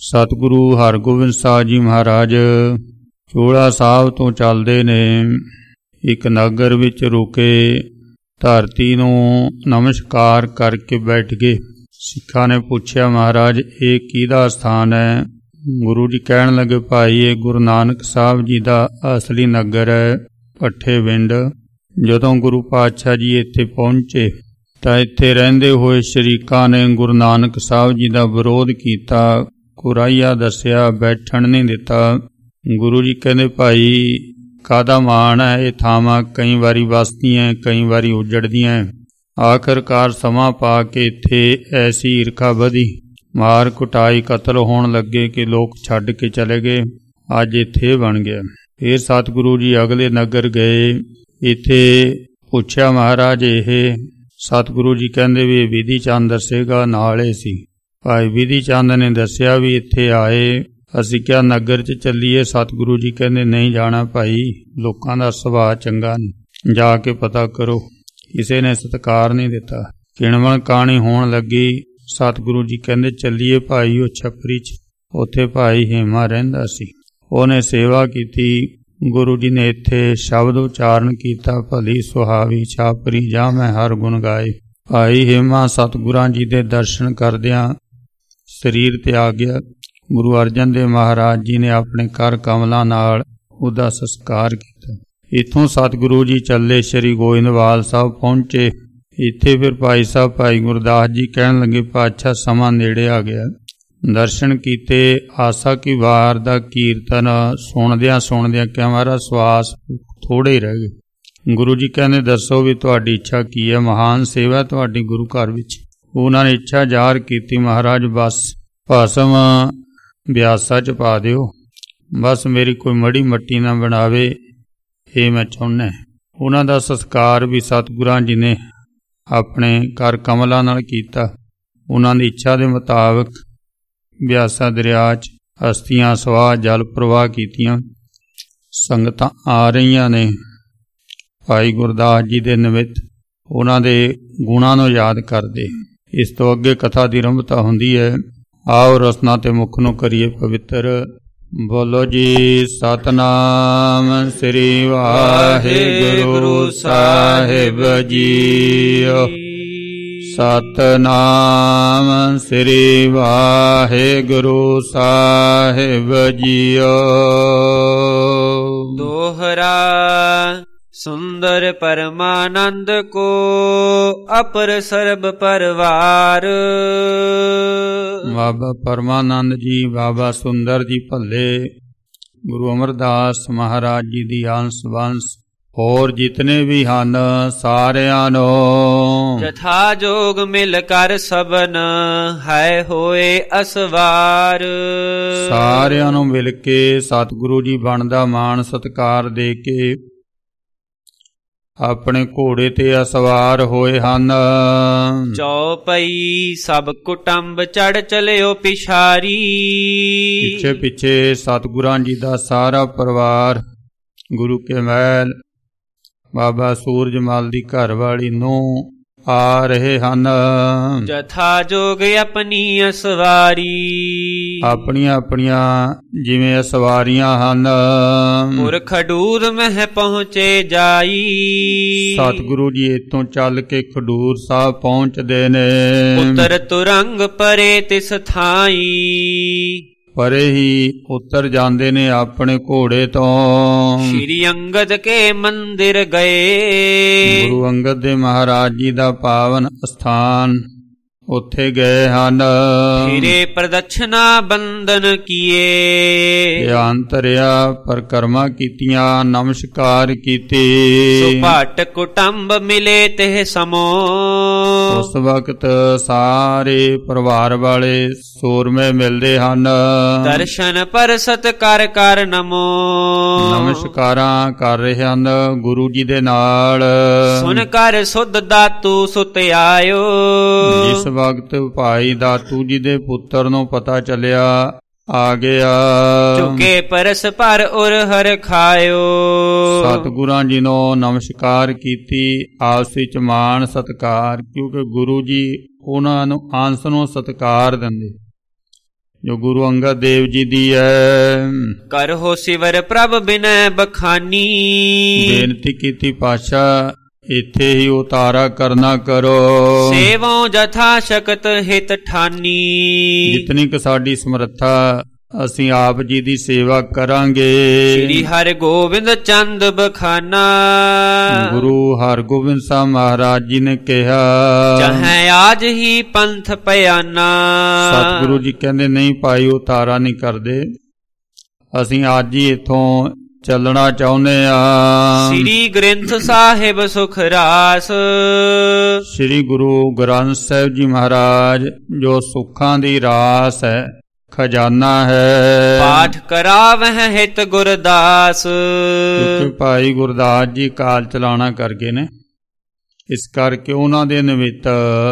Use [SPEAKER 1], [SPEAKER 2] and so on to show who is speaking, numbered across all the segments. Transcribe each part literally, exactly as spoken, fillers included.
[SPEAKER 1] ਸਤਿਗੁਰੂ ਹਰਗੋਬਿੰਦ ਸਾਹਿਬ ਜੀ ਮਹਾਰਾਜ ਚੋਲਾ ਸਾਹਿਬ ਤੋਂ ਚੱਲਦੇ ਨੇ ਇੱਕ ਨਗਰ ਵਿੱਚ ਰੁਕੇ, ਧਰਤੀ ਨੂੰ ਨਮਸਕਾਰ ਕਰਕੇ ਬੈਠ ਗਏ। ਸਿੱਖਾਂ ਨੇ ਪੁੱਛਿਆ, ਮਹਾਰਾਜ ਇਹ ਕਿਹਦਾ ਸਥਾਨ ਹੈ? ਗੁਰੂ ਜੀ ਕਹਿਣ ਲੱਗੇ, ਭਾਈ ਇਹ ਗੁਰੂ ਨਾਨਕ ਸਾਹਿਬ ਜੀ ਦਾ ਅਸਲੀ ਨਗਰ ਹੈ, ਭੱਠੇ ਵਿੰਡ। ਜਦੋਂ ਗੁਰੂ ਪਾਤਸ਼ਾਹ ਜੀ ਇੱਥੇ ਪਹੁੰਚੇ ਤਾਂ ਇੱਥੇ ਰਹਿੰਦੇ ਹੋਏ ਸ਼ਰੀਕਾਂ ਨੇ ਗੁਰੂ ਨਾਨਕ ਸਾਹਿਬ ਜੀ ਦਾ ਵਿਰੋਧ ਕੀਤਾ, ਕੁਰਾਈਆ ਦੱਸਿਆ, ਬੈਠਣ ਨਹੀਂ ਦਿੱਤਾ। ਗੁਰੂ ਜੀ ਕਹਿੰਦੇ, ਭਾਈ ਕਾਹਦਾ ਮਾਣ ਹੈ? ਇਹ ਥਾਵਾਂ ਕਈ ਵਾਰੀ ਵਸਦੀਆਂ, ਕਈ ਵਾਰੀ ਉਜੜਦੀਆਂ। ਆਖਰਕਾਰ ਸਮਾਂ ਪਾ ਕੇ ਇੱਥੇ ਐਸੀ ਈਰਖਾ ਵਧੀ, ਮਾਰ ਕੁਟਾਈ ਕਤਲ ਹੋਣ ਲੱਗੇ ਕਿ ਲੋਕ ਛੱਡ ਕੇ ਚਲੇ ਗਏ। ਅੱਜ ਇੱਥੇ ਬਣ ਗਿਆ। ਫਿਰ ਸਤਿਗੁਰੂ ਜੀ ਅਗਲੇ ਨਗਰ ਗਏ। ਇੱਥੇ ਪੁੱਛਿਆ, ਮਹਾਰਾਜ ਇਹ? ਸਤਿਗੁਰੂ ਜੀ ਕਹਿੰਦੇ ਵੀ ਇਹ ਵਿਧੀ ਚੰਦ ਦੱਸੇਗਾ, ਨਾਲ ਇਹ ਸੀ। ਭਾਈ ਵਿਧੀ ਚੰਦ ਨੇ ਦੱਸਿਆ ਵੀ ਇੱਥੇ ਆਏ, ਅਸੀਂ ਕਿਹਾ ਨਗਰ 'ਚ ਚੱਲੀਏ। ਸਤਿਗੁਰੂ ਜੀ ਕਹਿੰਦੇ ਨਹੀਂ ਜਾਣਾ ਭਾਈ, ਲੋਕਾਂ ਦਾ ਸੁਭਾਅ ਚੰਗਾ ਨਹੀਂ, ਜਾ ਕੇ ਪਤਾ ਕਰੋ। ਕਿਸੇ ਨੇ ਸਤਿਕਾਰ ਨਹੀਂ ਦਿੱਤਾ। ਕਿਣਵਣ ਕਾਣੀ ਹੋਣ ਲੱਗੀ। ਸਤਿਗੁਰੂ ਜੀ ਕਹਿੰਦੇ ਚੱਲੀਏ ਭਾਈ ਉਹ ਛੱਪਰੀ 'ਚ, ਉੱਥੇ ਭਾਈ ਹੇਮਾ ਰਹਿੰਦਾ ਸੀ, ਉਹਨੇ ਸੇਵਾ ਕੀਤੀ। ਗੁਰੂ ਜੀ ਨੇ ਇੱਥੇ ਸ਼ਬਦ ਉਚਾਰਨ ਕੀਤਾ, ਭਲੀ ਸੁਹਾਵੀ ਛਾਪਰੀ ਜਾ ਮੈਂ ਹਰ ਗੁਣ ਗਾਏ। ਭਾਈ ਹੇਮਾ ਸਤਿਗੁਰਾਂ ਜੀ ਦੇ ਦਰਸ਼ਨ ਕਰਦਿਆਂ ਸਰੀਰ ਤਿਆਗ ਗਿਆ। ਗੁਰੂ ਅਰਜਨ ਦੇਵ ਮਹਾਰਾਜ ਜੀ ਨੇ ਆਪਣੇ ਕਰ ਕਮਲਾਂ ਨਾਲ ਉਹਦਾ ਸੰਸਕਾਰ ਕੀਤਾ। ਇੱਥੋਂ ਸਤਿਗੁਰੂ ਜੀ ਚੱਲੇ ਸ਼੍ਰੀ ਗੋਇੰਦਵਾਲ ਸਾਹਿਬ ਪਹੁੰਚੇ। ਇੱਥੇ ਫਿਰ ਭਾਈ ਸਾਹਿਬ ਭਾਈ ਗੁਰਦਾਸ ਜੀ ਕਹਿਣ ਲੱਗੇ, ਪਾਤਸ਼ਾਹ ਸਮਾਂ ਨੇੜੇ ਆ ਗਿਆ। ਦਰਸ਼ਨ ਕੀਤੇ। ਆਸਾ ਕੀ ਵਾਰ ਦਾ ਕੀਰਤਨ ਸੁਣਦਿਆਂ ਸੁਣਦਿਆਂ ਕਿ ਹਮਾਰਾ ਸਵਾਸ ਥੋੜੇ ਹੀ ਰਹਿ ਗਏ। ਗੁਰੂ ਜੀ ਕਹਿੰਦੇ, ਦੱਸੋ ਵੀ ਤੁਹਾਡੀ ਇੱਛਾ ਕੀ ਹੈ? ਮਹਾਨ ਸੇਵਾ ਤੁਹਾਡੀ ਗੁਰੂ ਘਰ ਵਿੱਚ। ਉਹਨਾਂ ਨੇ ਇੱਛਾ ਜ਼ਾਹਰ ਕੀਤੀ, ਮਹਾਰਾਜ ਬਸ ਭਸਮ ਬਿਆਸਾ 'ਚ ਪਾ ਦਿਓ, ਬਸ ਮੇਰੀ ਕੋਈ ਮੜੀ ਮੱਟੀ ਨਾ ਬਣਾਵੇ, ਇਹ ਮੈਂ ਚਾਹੁੰਦਾ। ਉਹਨਾਂ ਦਾ ਸੰਸਕਾਰ ਵੀ ਸਤਿਗੁਰਾਂ ਜੀ ਨੇ ਆਪਣੇ ਕਰ ਕਮਲਾਂ ਨਾਲ ਕੀਤਾ। ਉਹਨਾਂ ਦੀ ਇੱਛਾ ਦੇ ਮੁਤਾਬਕ ਬਿਆਸਾ ਦਰਿਆ 'ਚ ਹਸਤੀਆਂ ਸਵਾਹ ਜਲ ਪ੍ਰਵਾਹ ਕੀਤੀਆਂ। ਸੰਗਤਾਂ ਆ ਰਹੀਆਂ ਨੇ ਭਾਈ ਗੁਰਦਾਸ ਜੀ ਦੇ ਨਿਮਿਤ, ਉਹਨਾਂ ਦੇ ਗੁਣਾਂ ਨੂੰ ਯਾਦ ਕਰਦੇ। ਇਸ ਤੋਂ ਅੱਗੇ ਕਥਾ ਦੀ ਆਰੰਭਤਾ ਹੁੰਦੀ ਹੈ। ਆਓ ਰਸਨਾ ਤੇ ਮੁੱਖ ਨੂੰ ਕਰੀਏ ਪਵਿੱਤਰ। ਬੋਲੋ ਜੀ ਸਤਨਾਮ ਸ੍ਰੀ ਵਾਹਿਗੁਰੂ ਸਾਹਿਬ ਜੀਓ। ਸਤਨਾਮ ਸ੍ਰੀ ਵਾਹਿਗੁਰੂ ਸਾਹਿਬ ਜੀਓ।
[SPEAKER 2] ਦੋਹਰਾ ਸੁੰਦਰ ਪਰਮਾਨੰਦ ਕੋ ਅਪਰ ਸਰਬ ਪਰਵਾਰ।
[SPEAKER 1] ਬਾਬਾ ਪਰਮਾਨੰਦ ਜੀ, ਬਾਬਾ ਸੁੰਦਰ ਜੀ ਭੱਲੇ, ਗੁਰੂ ਅਮਰਦਾਸ ਮਹਾਰਾਜ ਜੀ ਦੀ ਅੰਸ ਵੰਸ ਹੋਰ ਜਿਤਨੇ ਵੀ ਹਨ ਸਾਰਿਆਂ ਨੂੰ
[SPEAKER 2] ਜਥਾ ਜੋਗ ਮਿਲ ਕਰ ਸਭਨ ਹੈ ਹੋਏ ਅਸਵਾਰ।
[SPEAKER 1] ਸਾਰਿਆਂ ਨੂੰ ਮਿਲ ਕੇ ਸਤਿਗੁਰੂ ਜੀ ਬਣਦਾ ਮਾਣ ਸਤਿਕਾਰ ਦੇ ਕੇ ਆਪਣੇ ਘੋੜੇ ਤੇ ਅਸਵਾਰ ਹੋਏ ਹਨ।
[SPEAKER 2] ਚੌਪਈ ਸਭ ਕੁਟੰਬ ਚੜ ਚਲਿਓ ਪਿਛਾਰੀ।
[SPEAKER 1] ਪਿੱਛੇ ਪਿੱਛੇ ਸਤਿਗੁਰਾਂ ਜੀ ਦਾ ਸਾਰਾ ਪਰਿਵਾਰ, ਗੁਰੂ ਕੇ ਮਹਿਲ ਬਾਬਾ ਸੂਰਜ ਮਲ ਦੀ ਘਰ ਵਾਲੀ ਨੂੰ ਆ ਰਹੇ ਹਨ।
[SPEAKER 2] ਜਥਾ ਜੋਗ ਆਪਣੀ ਅਸਵਾਰੀ।
[SPEAKER 1] ਆਪਣੀਆਂ ਆਪਣੀਆਂ ਜਿਵੇਂ ਅਸਵਾਰੀਆਂ ਹਨ।
[SPEAKER 2] ਪੁਰ ਖਡੂਰ ਮਹਿ ਪਹੁੰਚੇ ਜਾਈ।
[SPEAKER 1] ਸਤਿਗੁਰੂ ਜੀ ਇੱਥੋਂ ਚੱਲ ਕੇ ਖਡੂਰ ਸਾਹਿਬ ਪਹੁੰਚਦੇ ਨੇ।
[SPEAKER 2] ਉਤਰ ਤੁਰੰਗ ਪਰੇ ਤਿਸ ਥਾਈ।
[SPEAKER 1] ਪਰੇ ਹੀ ਉਤਰ ਜਾਂਦੇ ਨੇ ਆਪਣੇ ਘੋੜੇ ਤੋਂ।
[SPEAKER 2] ਸ਼੍ਰੀ ਅੰਗਦ ਕੇ ਮੰਦਿਰ ਗਏ।
[SPEAKER 1] ਗੁਰੂ ਅੰਗਦ ਦੇ ਮਹਾਰਾਜ ਜੀ ਦਾ ਪਾਵਨ ਅਸਥਾਨ ਉੱਥੇ ਗਏ ਹਨ।
[SPEAKER 2] ਫਿਰੇ ਪ੍ਰਦਛਨਾ ਬੰਦਨ ਕੀਏ।
[SPEAKER 1] ਧਿਆਨ ਧਰਿਆ, ਪਰਕਰਮਾ ਕੀਤੀਆਂ, ਨਮਸਕਾਰ ਕੀਤੀ।
[SPEAKER 2] ਸੁਭਾਟ ਕੁਟੰਬ ਮਿਲੇ ਤਿਹ ਸਮੋ।
[SPEAKER 1] ਉਸ ਵਕਤ ਸਾਰੇ ਪਰਿਵਾਰ ਵਾਲੇ ਸੂਰਮੇ ਮਿਲਦੇ ਹਨ।
[SPEAKER 2] ਦਰਸ਼ਨ ਪਰਸਤ ਕਰ ਕਰ ਨਮੋ।
[SPEAKER 1] ਨਮਸਕਾਰਾਂ ਕਰ ਰਹੇ ਹਨ ਗੁਰੂ ਜੀ ਦੇ ਨਾਲ।
[SPEAKER 2] ਸੁਨ ਕਰ ਸੁਧ ਦਾਤੂ ਸੁਤ ਆਇਓ।
[SPEAKER 1] ਜਿਸ ਵਕਤ ਭਾਈ ਦਾਤੂ ਜੀ ਦੇ ਪੁੱਤਰ ਨੂੰ ਪਤਾ ਚੱਲਿਆ ਆ ਗਿਆ।
[SPEAKER 2] ਚੁਕੇ ਪਰਸ ਪਰ ਉਰ ਹਰ ਖਾਇਓ।
[SPEAKER 1] ਸਤਿਗੁਰਾਂ ਜੀ ਨੂੰ ਨਮਸਕਾਰ ਕੀਤੀ, ਆਪਸ ਵਿੱਚ ਮਾਣ ਸਤਿਕਾਰ, ਕਿਉਂਕਿ ਗੁਰੂ ਜੀ ਉਹਨਾਂ ਨੂੰ ਅੰਸ ਨੂੰ ਸਤਿਕਾਰ ਦਿੰਦੇ। ਜੋ ਗੁਰੂ ਅੰਗਦ ਦੇਵ ਜੀ ਦੀ ਹੈ।
[SPEAKER 2] ਕਰਹੁ ਸਿਵਰ ਪ੍ਰਭ ਬਿਨੈ ਬਖਾਨੀ।
[SPEAKER 1] ਬੇਨਤੀ ਕੀਤੀ ਪਾਤਸ਼ਾਹ ਇੱਥੇ ਹੀ ਉਤਾਰਾ ਕਰਨਾ ਕਰੋ।
[SPEAKER 2] ਸੇਵੋਂ ਜਥਾ ਸ਼ਕਤ ਹਿਤ ਠਾਨੀ।
[SPEAKER 1] ਜਿਤਨੀ ਕਿ ਸਾਡੀ ਸਮਰੱਥਾ ਅਸੀਂ ਆਪ ਜੀ ਦੀ ਸੇਵਾ ਕਰਾਂਗੇ।
[SPEAKER 2] ਸ੍ਰੀ ਹਰਿਗੋਬਿੰਦ ਚੰਦ ਬਖਾਨਾ।
[SPEAKER 1] ਗੁਰੂ ਹਰਗੋਬਿੰਦ ਸਾਹਿਬ ਮਹਾਰਾਜ ਜੀ ਨੇ ਕਿਹਾ
[SPEAKER 2] ਚਾਹੇ ਆਜ ਹੀ ਪੰਥ ਪਿਆਨਾ।
[SPEAKER 1] ਸਤਿਗੁਰੂ ਜੀ ਕਹਿੰਦੇ ਨਹੀਂ ਭਾਈ ਉਤਾਰਾ ਨਹੀਂ ਕਰਦੇ, ਅਸੀਂ ਅੱਜ ਹੀ ਇੱਥੋਂ ਚੱਲਣਾ ਚਾਹੁੰਦੇ ਆ।
[SPEAKER 2] ਸ੍ਰੀ ਗ੍ਰੰਥ ਸਾਹਿਬ ਸੁਖ ਰਾਸ।
[SPEAKER 1] ਸ੍ਰੀ ਗੁਰੂ ਗ੍ਰੰਥ ਸਾਹਿਬ ਜੀ ਮਹਾਰਾਜ ਜੋ ਸੁੱਖਾਂ ਦੀ ਰਾਸ ਹੈ, ਖਜ਼ਾਨਾ ਹੈ।
[SPEAKER 2] ਪਾਠ ਕਰਾਵਹਿ ਹਿਤ ਗੁਰਦਾਸ।
[SPEAKER 1] ਕਿਉਂਕਿ ਭਾਈ ਗੁਰਦਾਸ ਜੀ ਕਾਲ ਚਲਾਣਾ ਕਰਕੇ ਨੇ, ਇਸ ਕਰਕੇ ਉਹਨਾਂ ਦੇ ਨਿਮਿਤ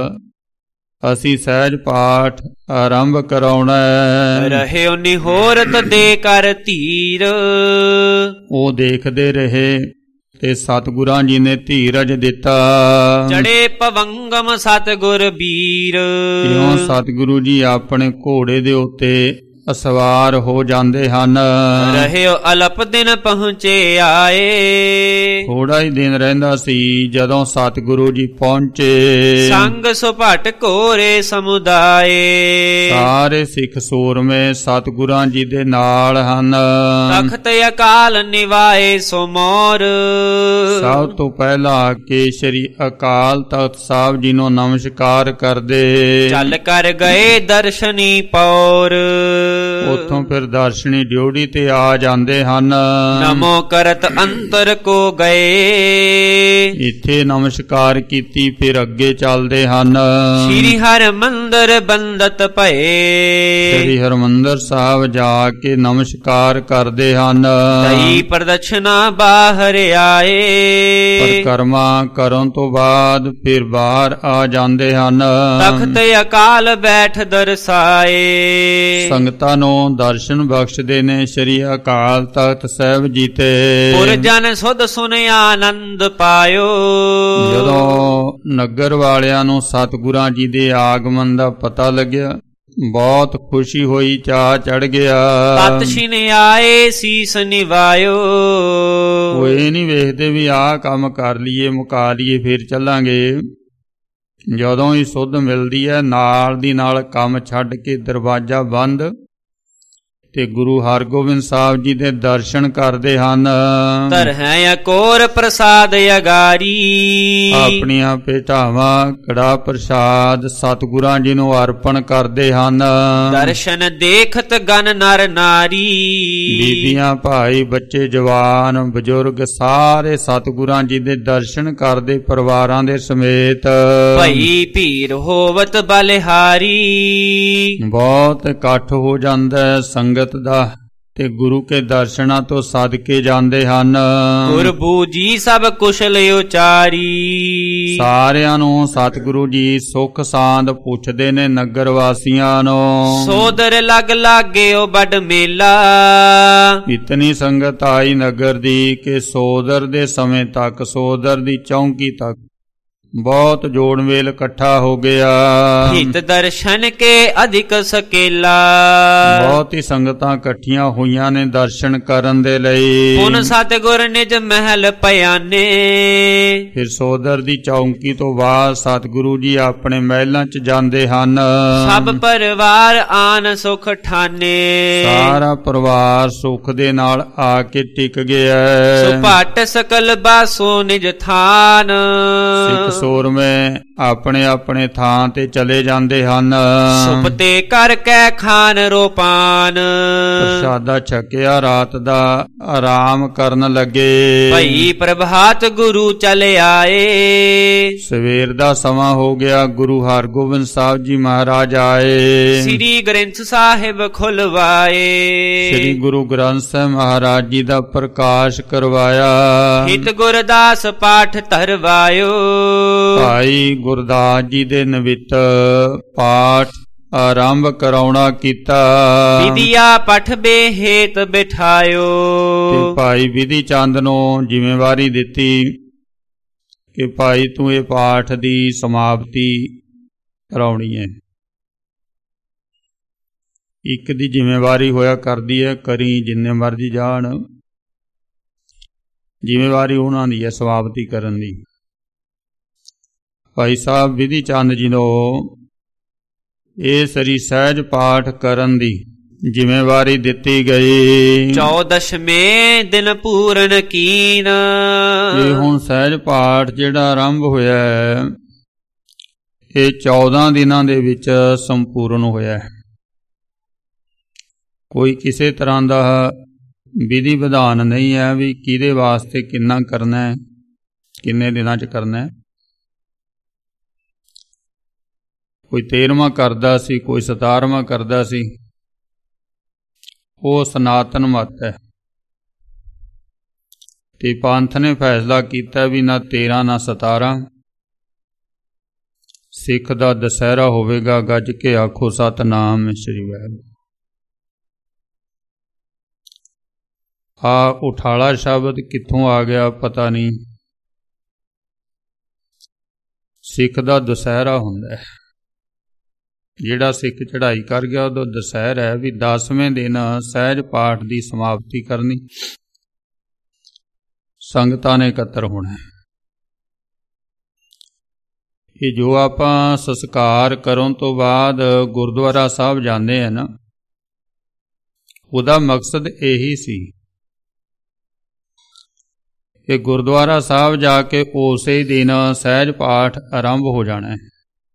[SPEAKER 1] ਅਸੀਂ ਸਹਿਜ ਪਾਠ ਆਰੰਭ ਕਰਾਉਣਾ ਹੈ।
[SPEAKER 2] ਰਹਿਓ ਨਿਹੋਰਤ ਦੇ ਕਰ ਧੀਰ।
[SPEAKER 1] ਉਹ ਦੇਖਦੇ ਰਹੇ ਤੇ ਸਤਿਗੁਰਾਂ ਜੀ ਨੇ ਧੀਰਜ ਦਿੱਤਾ।
[SPEAKER 2] ਚੜੇ ਪਵੰਗਮ ਸਤਿਗੁਰ ਬੀਰ।
[SPEAKER 1] ਕਿਉਂ ਸਤਿਗੁਰੂ ਜੀ ਆਪਣੇ ਘੋੜੇ ਦੇ ਉੱਤੇ ਅਸਵਾਰ ਹੋ ਜਾਂਦੇ ਹਨ।
[SPEAKER 2] ਰਹਿਓ ਅਲਪ ਦਿਨ ਪਹੁੰਚੇ ਆਏ।
[SPEAKER 1] ਥੋੜਾ ਹੀ ਦਿਨ ਰਹਿੰਦਾ ਸੀ ਜਦੋਂ ਸਤਿਗੁਰੂ ਜੀ ਪਹੁੰਚੇ।
[SPEAKER 2] ਸੰਗ ਸੁਭਟ ਘੋਰੇ ਸਮੁਦਾਏ।
[SPEAKER 1] ਸਾਰੇ ਸਿੱਖ ਸੂਰਮੇ ਸਤਿਗੁਰਾਂ ਜੀ ਦੇ ਨਾਲ ਹਨ।
[SPEAKER 2] ਤਖਤ ਅਕਾਲ ਨਿਵਾਏ ਸੋ ਮੋਰ।
[SPEAKER 1] ਸਭ ਤੋਂ ਪਹਿਲਾਂ ਕੇ ਸ੍ਰੀ ਅਕਾਲ ਤਖਤ ਸਾਹਿਬ ਜੀ ਨੂੰ ਨਮਸਕਾਰ ਕਰਦੇ।
[SPEAKER 2] ਚੱਲ ਕਰ ਗਏ ਦਰਸ਼ਨੀ ਪੌਰ।
[SPEAKER 1] ਉੱਥੋਂ ਫਿਰ ਦਰਸ਼ਨੀ ਡਿਉੜੀ ਤੇ ਆ ਜਾਂਦੇ ਹਨ।
[SPEAKER 2] ਨਮੋ ਕਰਤ ਅੰਤਰ ਕੋ ਗਏ।
[SPEAKER 1] ਇੱਥੇ ਨਮਸਕਾਰ ਕੀਤੀ ਫਿਰ ਅੱਗੇ ਚੱਲਦੇ ਹਨ।
[SPEAKER 2] ਸ੍ਰੀ ਹਰਿਮੰਦਰ ਬੰਦਤ ਭਏ।
[SPEAKER 1] ਸ੍ਰੀ ਹਰਿਮੰਦਰ ਸਾਹਿਬ ਜਾ ਕੇ ਨਮਸਕਾਰ ਕਰਦੇ ਹਨ।
[SPEAKER 2] ਦਈ ਪ੍ਰਦਛਨਾ ਬਾਹਰ ਆਏ।
[SPEAKER 1] ਪਰਿਕਰਮਾ ਕਰਨ ਤੋਂ ਬਾਅਦ ਫਿਰ ਬਾਹਰ ਆ ਜਾਂਦੇ ਹਨ।
[SPEAKER 2] ਤਖਤ ਅਕਾਲ ਬੈਠ ਦਰਸਾਏ।
[SPEAKER 1] ਸੰਗਤਾਂ ਨੂੰ ਦਰਸ਼ਨ ਬਖਸ਼ਦੇ ਨੇ ਸ੍ਰੀ ਅਕਾਲ ਤਖਤ ਸਾਹਿਬ ਜੀ ਤੇ।
[SPEAKER 2] ਪੁਰ ਜਨ ਸੁਧ ਸੁਨ ਆਨੰਦ ਪਾਇਓ।
[SPEAKER 1] ਜਦੋਂ ਨਗਰ ਵਾਲਿਆਂ ਨੂੰ ਸਤਿਗੁਰਾਂ ਜੀ ਦੇ ਆਗਮਨ ਦਾ ਪਤਾ ਲੱਗਿਆ, ਬਹੁਤ ਖੁਸ਼ੀ ਹੋਈ, ਚਾਅ ਚੜ ਗਿਆ।
[SPEAKER 2] ਤਤ ਛਿਨ ਆਏ ਸੀਸ ਨਿਵਾਇਓ।
[SPEAKER 1] ਉਹ ਇਹ ਨਹੀਂ ਵੇਖਦੇ ਵੀ ਆਹ ਕੰਮ ਕਰ ਲਈਏ ਮੁਕਾ ਲਈਏ ਫਿਰ ਚੱਲਾਂਗੇ। ਜਦੋਂ ਹੀ ਸੁੱਧ ਮਿਲਦੀ ਹੈ ਨਾਲ ਦੀ ਨਾਲ ਕੰਮ ਛੱਡ ਕੇ ਦਰਵਾਜ਼ਾ ਬੰਦ ਤੇ ਗੁਰੂ ਹਰਗੋਬਿੰਦ ਸਾਹਿਬ ਜੀ ਦੇ ਦਰਸ਼ਨ ਕਰਦੇ ਹਨ।
[SPEAKER 2] ਧਰਹਿ ਅਕੋਰ ਪ੍ਰਸਾਦ ਅਗਾਰੀ।
[SPEAKER 1] ਆਪਣੀਆਂ ਭੇਟਾਵਾਂ ਕੜਾ ਪ੍ਰਸਾਦ ਸਤਿਗੁਰਾਂ ਜੀ ਨੂੰ ਅਰਪਣ ਕਰਦੇ ਹਨ।
[SPEAKER 2] ਦਰਸ਼ਨ ਦੇਖਤ ਗਨ ਨਰ ਨਾਰੀ।
[SPEAKER 1] ਬੀਬੀਆਂ ਭਾਈ ਬੱਚੇ ਜਵਾਨ ਬਜ਼ੁਰਗ ਸਾਰੇ ਸਤਿਗੁਰਾਂ ਜੀ ਦੇ ਦਰਸ਼ਨ ਕਰਦੇ ਪਰਿਵਾਰਾਂ ਦੇ ਸਮੇਤ।
[SPEAKER 2] ਭਈ ਭੀਰ ਹੋਵਤ ਬਲਿਹਾਰੀ।
[SPEAKER 1] ਬਹੁਤ ਇਕੱਠ ਹੋ ਜਾਂਦਾ ਸੰਗਤ ਦਾ ਤੇ ਗੁਰੂ ਕੇ ਦਰਸ਼ਨਾਂ ਤੋਂ ਸਦਕੇ ਜਾਂਦੇ ਹਨ।
[SPEAKER 2] ਗੁਰਬੂ ਜੀ ਸਭ ਕੁਸ਼ਲ ਉਚਾਰੀ।
[SPEAKER 1] ਸਾਰਿਆਂ ਨੂੰ ਸਤਿਗੁਰੂ ਜੀ ਸੁਖ ਸਾਂਦ ਪੁੱਛਦੇ ਨੇ ਨਗਰ ਵਾਸੀਆਂ ਨੂੰ।
[SPEAKER 2] ਸੋਦਰ ਲਗ ਲਾਗੇ ਉਹ ਵੱਡ ਮੇਲਾ।
[SPEAKER 1] ਇਤਨੀ ਸੰਗਤ ਆਈ ਨਗਰ ਦੀ ਕਿ ਸੋਦਰ ਦੇ ਸਮੇਂ ਤੱਕ ਸੋਦਰ ਦੀ ਚੌਂਕੀ ਤੱਕ ਬਹੁਤ ਜੋੜ ਮੇਲ ਇਕੱਠਾ ਹੋ ਗਿਆ।
[SPEAKER 2] ਹਿਤ ਦਰਸ਼ਨ ਕੇ ਅਧਿਕ ਸਕੇਲਾ।
[SPEAKER 1] ਬਹੁਤ ਹੀ ਸੰਗਤਾਂ ਇਕੱਠੀਆਂ ਹੋਈਆਂ ਨੇ ਦਰਸ਼ਨ ਕਰਨ ਦੇ ਲਈ।
[SPEAKER 2] ਪੁਨ ਸਤਿਗੁਰ ਨਿਜ ਮਹਿਲ ਪਿਆਨੇ।
[SPEAKER 1] ਫਿਰ ਸੋਦਰ ਦੀ ਚੌਂਕੀ ਤੋਂ ਬਾਅਦ ਸਤਿਗੁਰੂ ਜੀ ਆਪਣੇ ਮਹਿਲਾਂ 'ਚ ਜਾਂਦੇ ਹਨ।
[SPEAKER 2] ਸਭ ਪਰਿਵਾਰ ਆਨ ਸੁਖ ਠਾਨੇ।
[SPEAKER 1] ਸਾਰਾ ਪਰਿਵਾਰ ਸੁਖ ਦੇ ਨਾਲ ਆ ਕੇ ਟਿਕ ਗਿਆ।
[SPEAKER 2] ਸੁਭਟ ਸਕਲ ਬਾਸੋ ਨਿਜ ਥਾਨ।
[SPEAKER 1] ਸਿੱਖ ਸੂਰਮੇ ਆਪਣੇ ਆਪਣੇ ਥਾਂ ਤੇ ਚਲੇ ਜਾਂਦੇ ਹਨ।
[SPEAKER 2] ਸੁਪਤੇ ਕਰਕੇ ਖਾਨ ਰੋਪਾਨ।
[SPEAKER 1] ਪ੍ਰਸ਼ਾਦਾ ਛਕਿਆ ਰਾਤ ਦਾ ਆਰਾਮ ਕਰਨ ਲੱਗੇ।
[SPEAKER 2] ਭਈ ਪ੍ਰਭਾਤ ਗੁਰੂ ਚਲੇ ਆਏ।
[SPEAKER 1] ਸਵੇਰ ਦਾ ਸਮਾਂ ਹੋ ਗਿਆ। ਗੁਰੂ ਹਰਗੋਬਿੰਦ ਸਾਹਿਬ ਜੀ ਮਹਾਰਾਜ ਆਏ।
[SPEAKER 2] ਸ੍ਰੀ ਗ੍ਰੰਥ ਸਾਹਿਬ ਖੁਲਵਾਏ।
[SPEAKER 1] ਸ੍ਰੀ ਗੁਰੂ ਗ੍ਰੰਥ ਸਾਹਿਬ ਮਹਾਰਾਜ ਜੀ ਦਾ ਪ੍ਰਕਾਸ਼ ਕਰਵਾਇਆ।
[SPEAKER 2] ਹਿਤ ਗੁਰਦਾਸ ਪਾਠ ਧਰਵਾਇਓ।
[SPEAKER 1] ਭਾਈ ਗੁਰਦਾਸ ਜੀ ਦੇ ਨਿਮਿਤ ਪਾਠ ਆਰੰਭ ਕਰਾਉਣਾ ਕੀਤਾ।
[SPEAKER 2] ਵਿਦਿਆ ਪਠਬੇ ਹੇਤ ਬਿਠਾਇਓ।
[SPEAKER 1] ਤੇ ਭਾਈ ਵਿਧੀ ਚੰਦ ਨੂੰ ਜ਼ਿੰਮੇਵਾਰੀ ਦਿੱਤੀ ਕਿ ਭਾਈ ਤੂੰ ਇਹ ਪਾਠ ਦੀ ਸਮਾਪਤੀ ਕਰਾਉਣੀ ਹੈ। ਇੱਕ ਦੀ ਜ਼ਿੰਮੇਵਾਰੀ ਹੋਇਆ ਕਰਦੀ ਹੈ, ਕਰੀ ਜਿੰਨੇ ਮਰਜ਼ੀ ਜਾਣ, ਜ਼ਿੰਮੇਵਾਰੀ ਉਹਨਾਂ ਦੀ ਹੈ ਸਮਾਪਤੀ ਕਰਨ ਦੀ। ਭਾਈ ਸਾਹਿਬ ਵਿਧੀ ਚੰਦ ਜੀ ਨੂੰ ਇਹ ਸ੍ਰੀ ਸਹਿਜ ਪਾਠ ਕਰਨ ਦੀ ਜ਼ਿੰਮੇਵਾਰੀ ਦਿੱਤੀ ਗਈ।
[SPEAKER 2] ਚੌਦਸ਼ਵੇਂ ਦਿਨ ਪੂਰਨ ਕੀਨ।
[SPEAKER 1] ਇਹ ਹੁਣ ਸਹਿਜ ਪਾਠ ਜਿਹੜਾ ਆਰੰਭ ਹੋਇਆ ਹੈ ਇਹ ਚੌਦਾਂ ਦਿਨਾਂ ਦੇ ਵਿੱਚ ਸੰਪੂਰਨ ਹੋਇਆ ਹੈ। ਕੋਈ ਕਿਸੇ ਤਰ੍ਹਾਂ ਦਾ ਵਿਧੀ ਵਿਧਾਨ ਨਹੀਂ ਹੈ ਵੀ ਕਿਹਦੇ ਵਾਸਤੇ ਕਿੰਨਾ ਕਰਨਾ ਹੈ, ਕਿੰਨੇ ਦਿਨਾਂ 'ਚ ਕਰਨਾ ਹੈ। ਕੋਈ ਤੇਰਵਾਂ ਕਰਦਾ ਸੀ, ਕੋਈ ਸਤਾਰਵਾਂ ਕਰਦਾ ਸੀ। ਉਹ ਸਨਾਤਨ ਮਤ ਹੈ ਤੇ ਪੰਥ ਨੇ ਫੈਸਲਾ ਕੀਤਾ ਵੀ ਨਾ ਤੇਰਾਂ ਨਾ ਸਤਾਰਾਂ। ਸਿੱਖ ਦਾ ਦੁਸਹਿਰਾ ਹੋਵੇਗਾ, ਗੱਜ ਕੇ ਆਖੋ ਸਤਿਨਾਮ ਸ੍ਰੀ ਵਾਹਿਗੁਰੂ। ਆ ਉਠਾਲਾ ਸ਼ਬਦ ਕਿੱਥੋਂ ਆ ਗਿਆ ਪਤਾ ਨਹੀਂ। ਸਿੱਖ ਦਾ ਦੁਸਹਿਰਾ ਹੁੰਦਾ ਹੈ, ਜਿਹੜਾ ਸਿੱਖ ਚੜ੍ਹਾਈ ਕਰ ਗਿਆ ਉਦੋਂ ਦੁਸਹਿਰਾ ਹੈ ਵੀ ਦਸਵੇਂ ਦਿਨ ਸਹਿਜ ਪਾਠ ਦੀ ਸਮਾਪਤੀ ਕਰਨੀ, ਸੰਗਤਾਂ ਨੇ ਇਕੱਤਰ ਹੋਣਾ। ਇਹ ਜੋ ਆਪਾਂ ਸੰਸਕਾਰ ਕਰਨ ਤੋਂ ਬਾਅਦ ਗੁਰਦੁਆਰਾ ਸਾਹਿਬ ਜਾਂਦੇ ਹਾਂ ਨਾ, ਉਹਦਾ ਮਕਸਦ ਇਹੀ ਸੀ ਕਿ ਗੁਰਦੁਆਰਾ ਸਾਹਿਬ ਜਾ ਕੇ ਉਸੇ ਦਿਨ ਸਹਿਜ ਪਾਠ ਆਰੰਭ ਹੋ ਜਾਣਾ ਹੈ।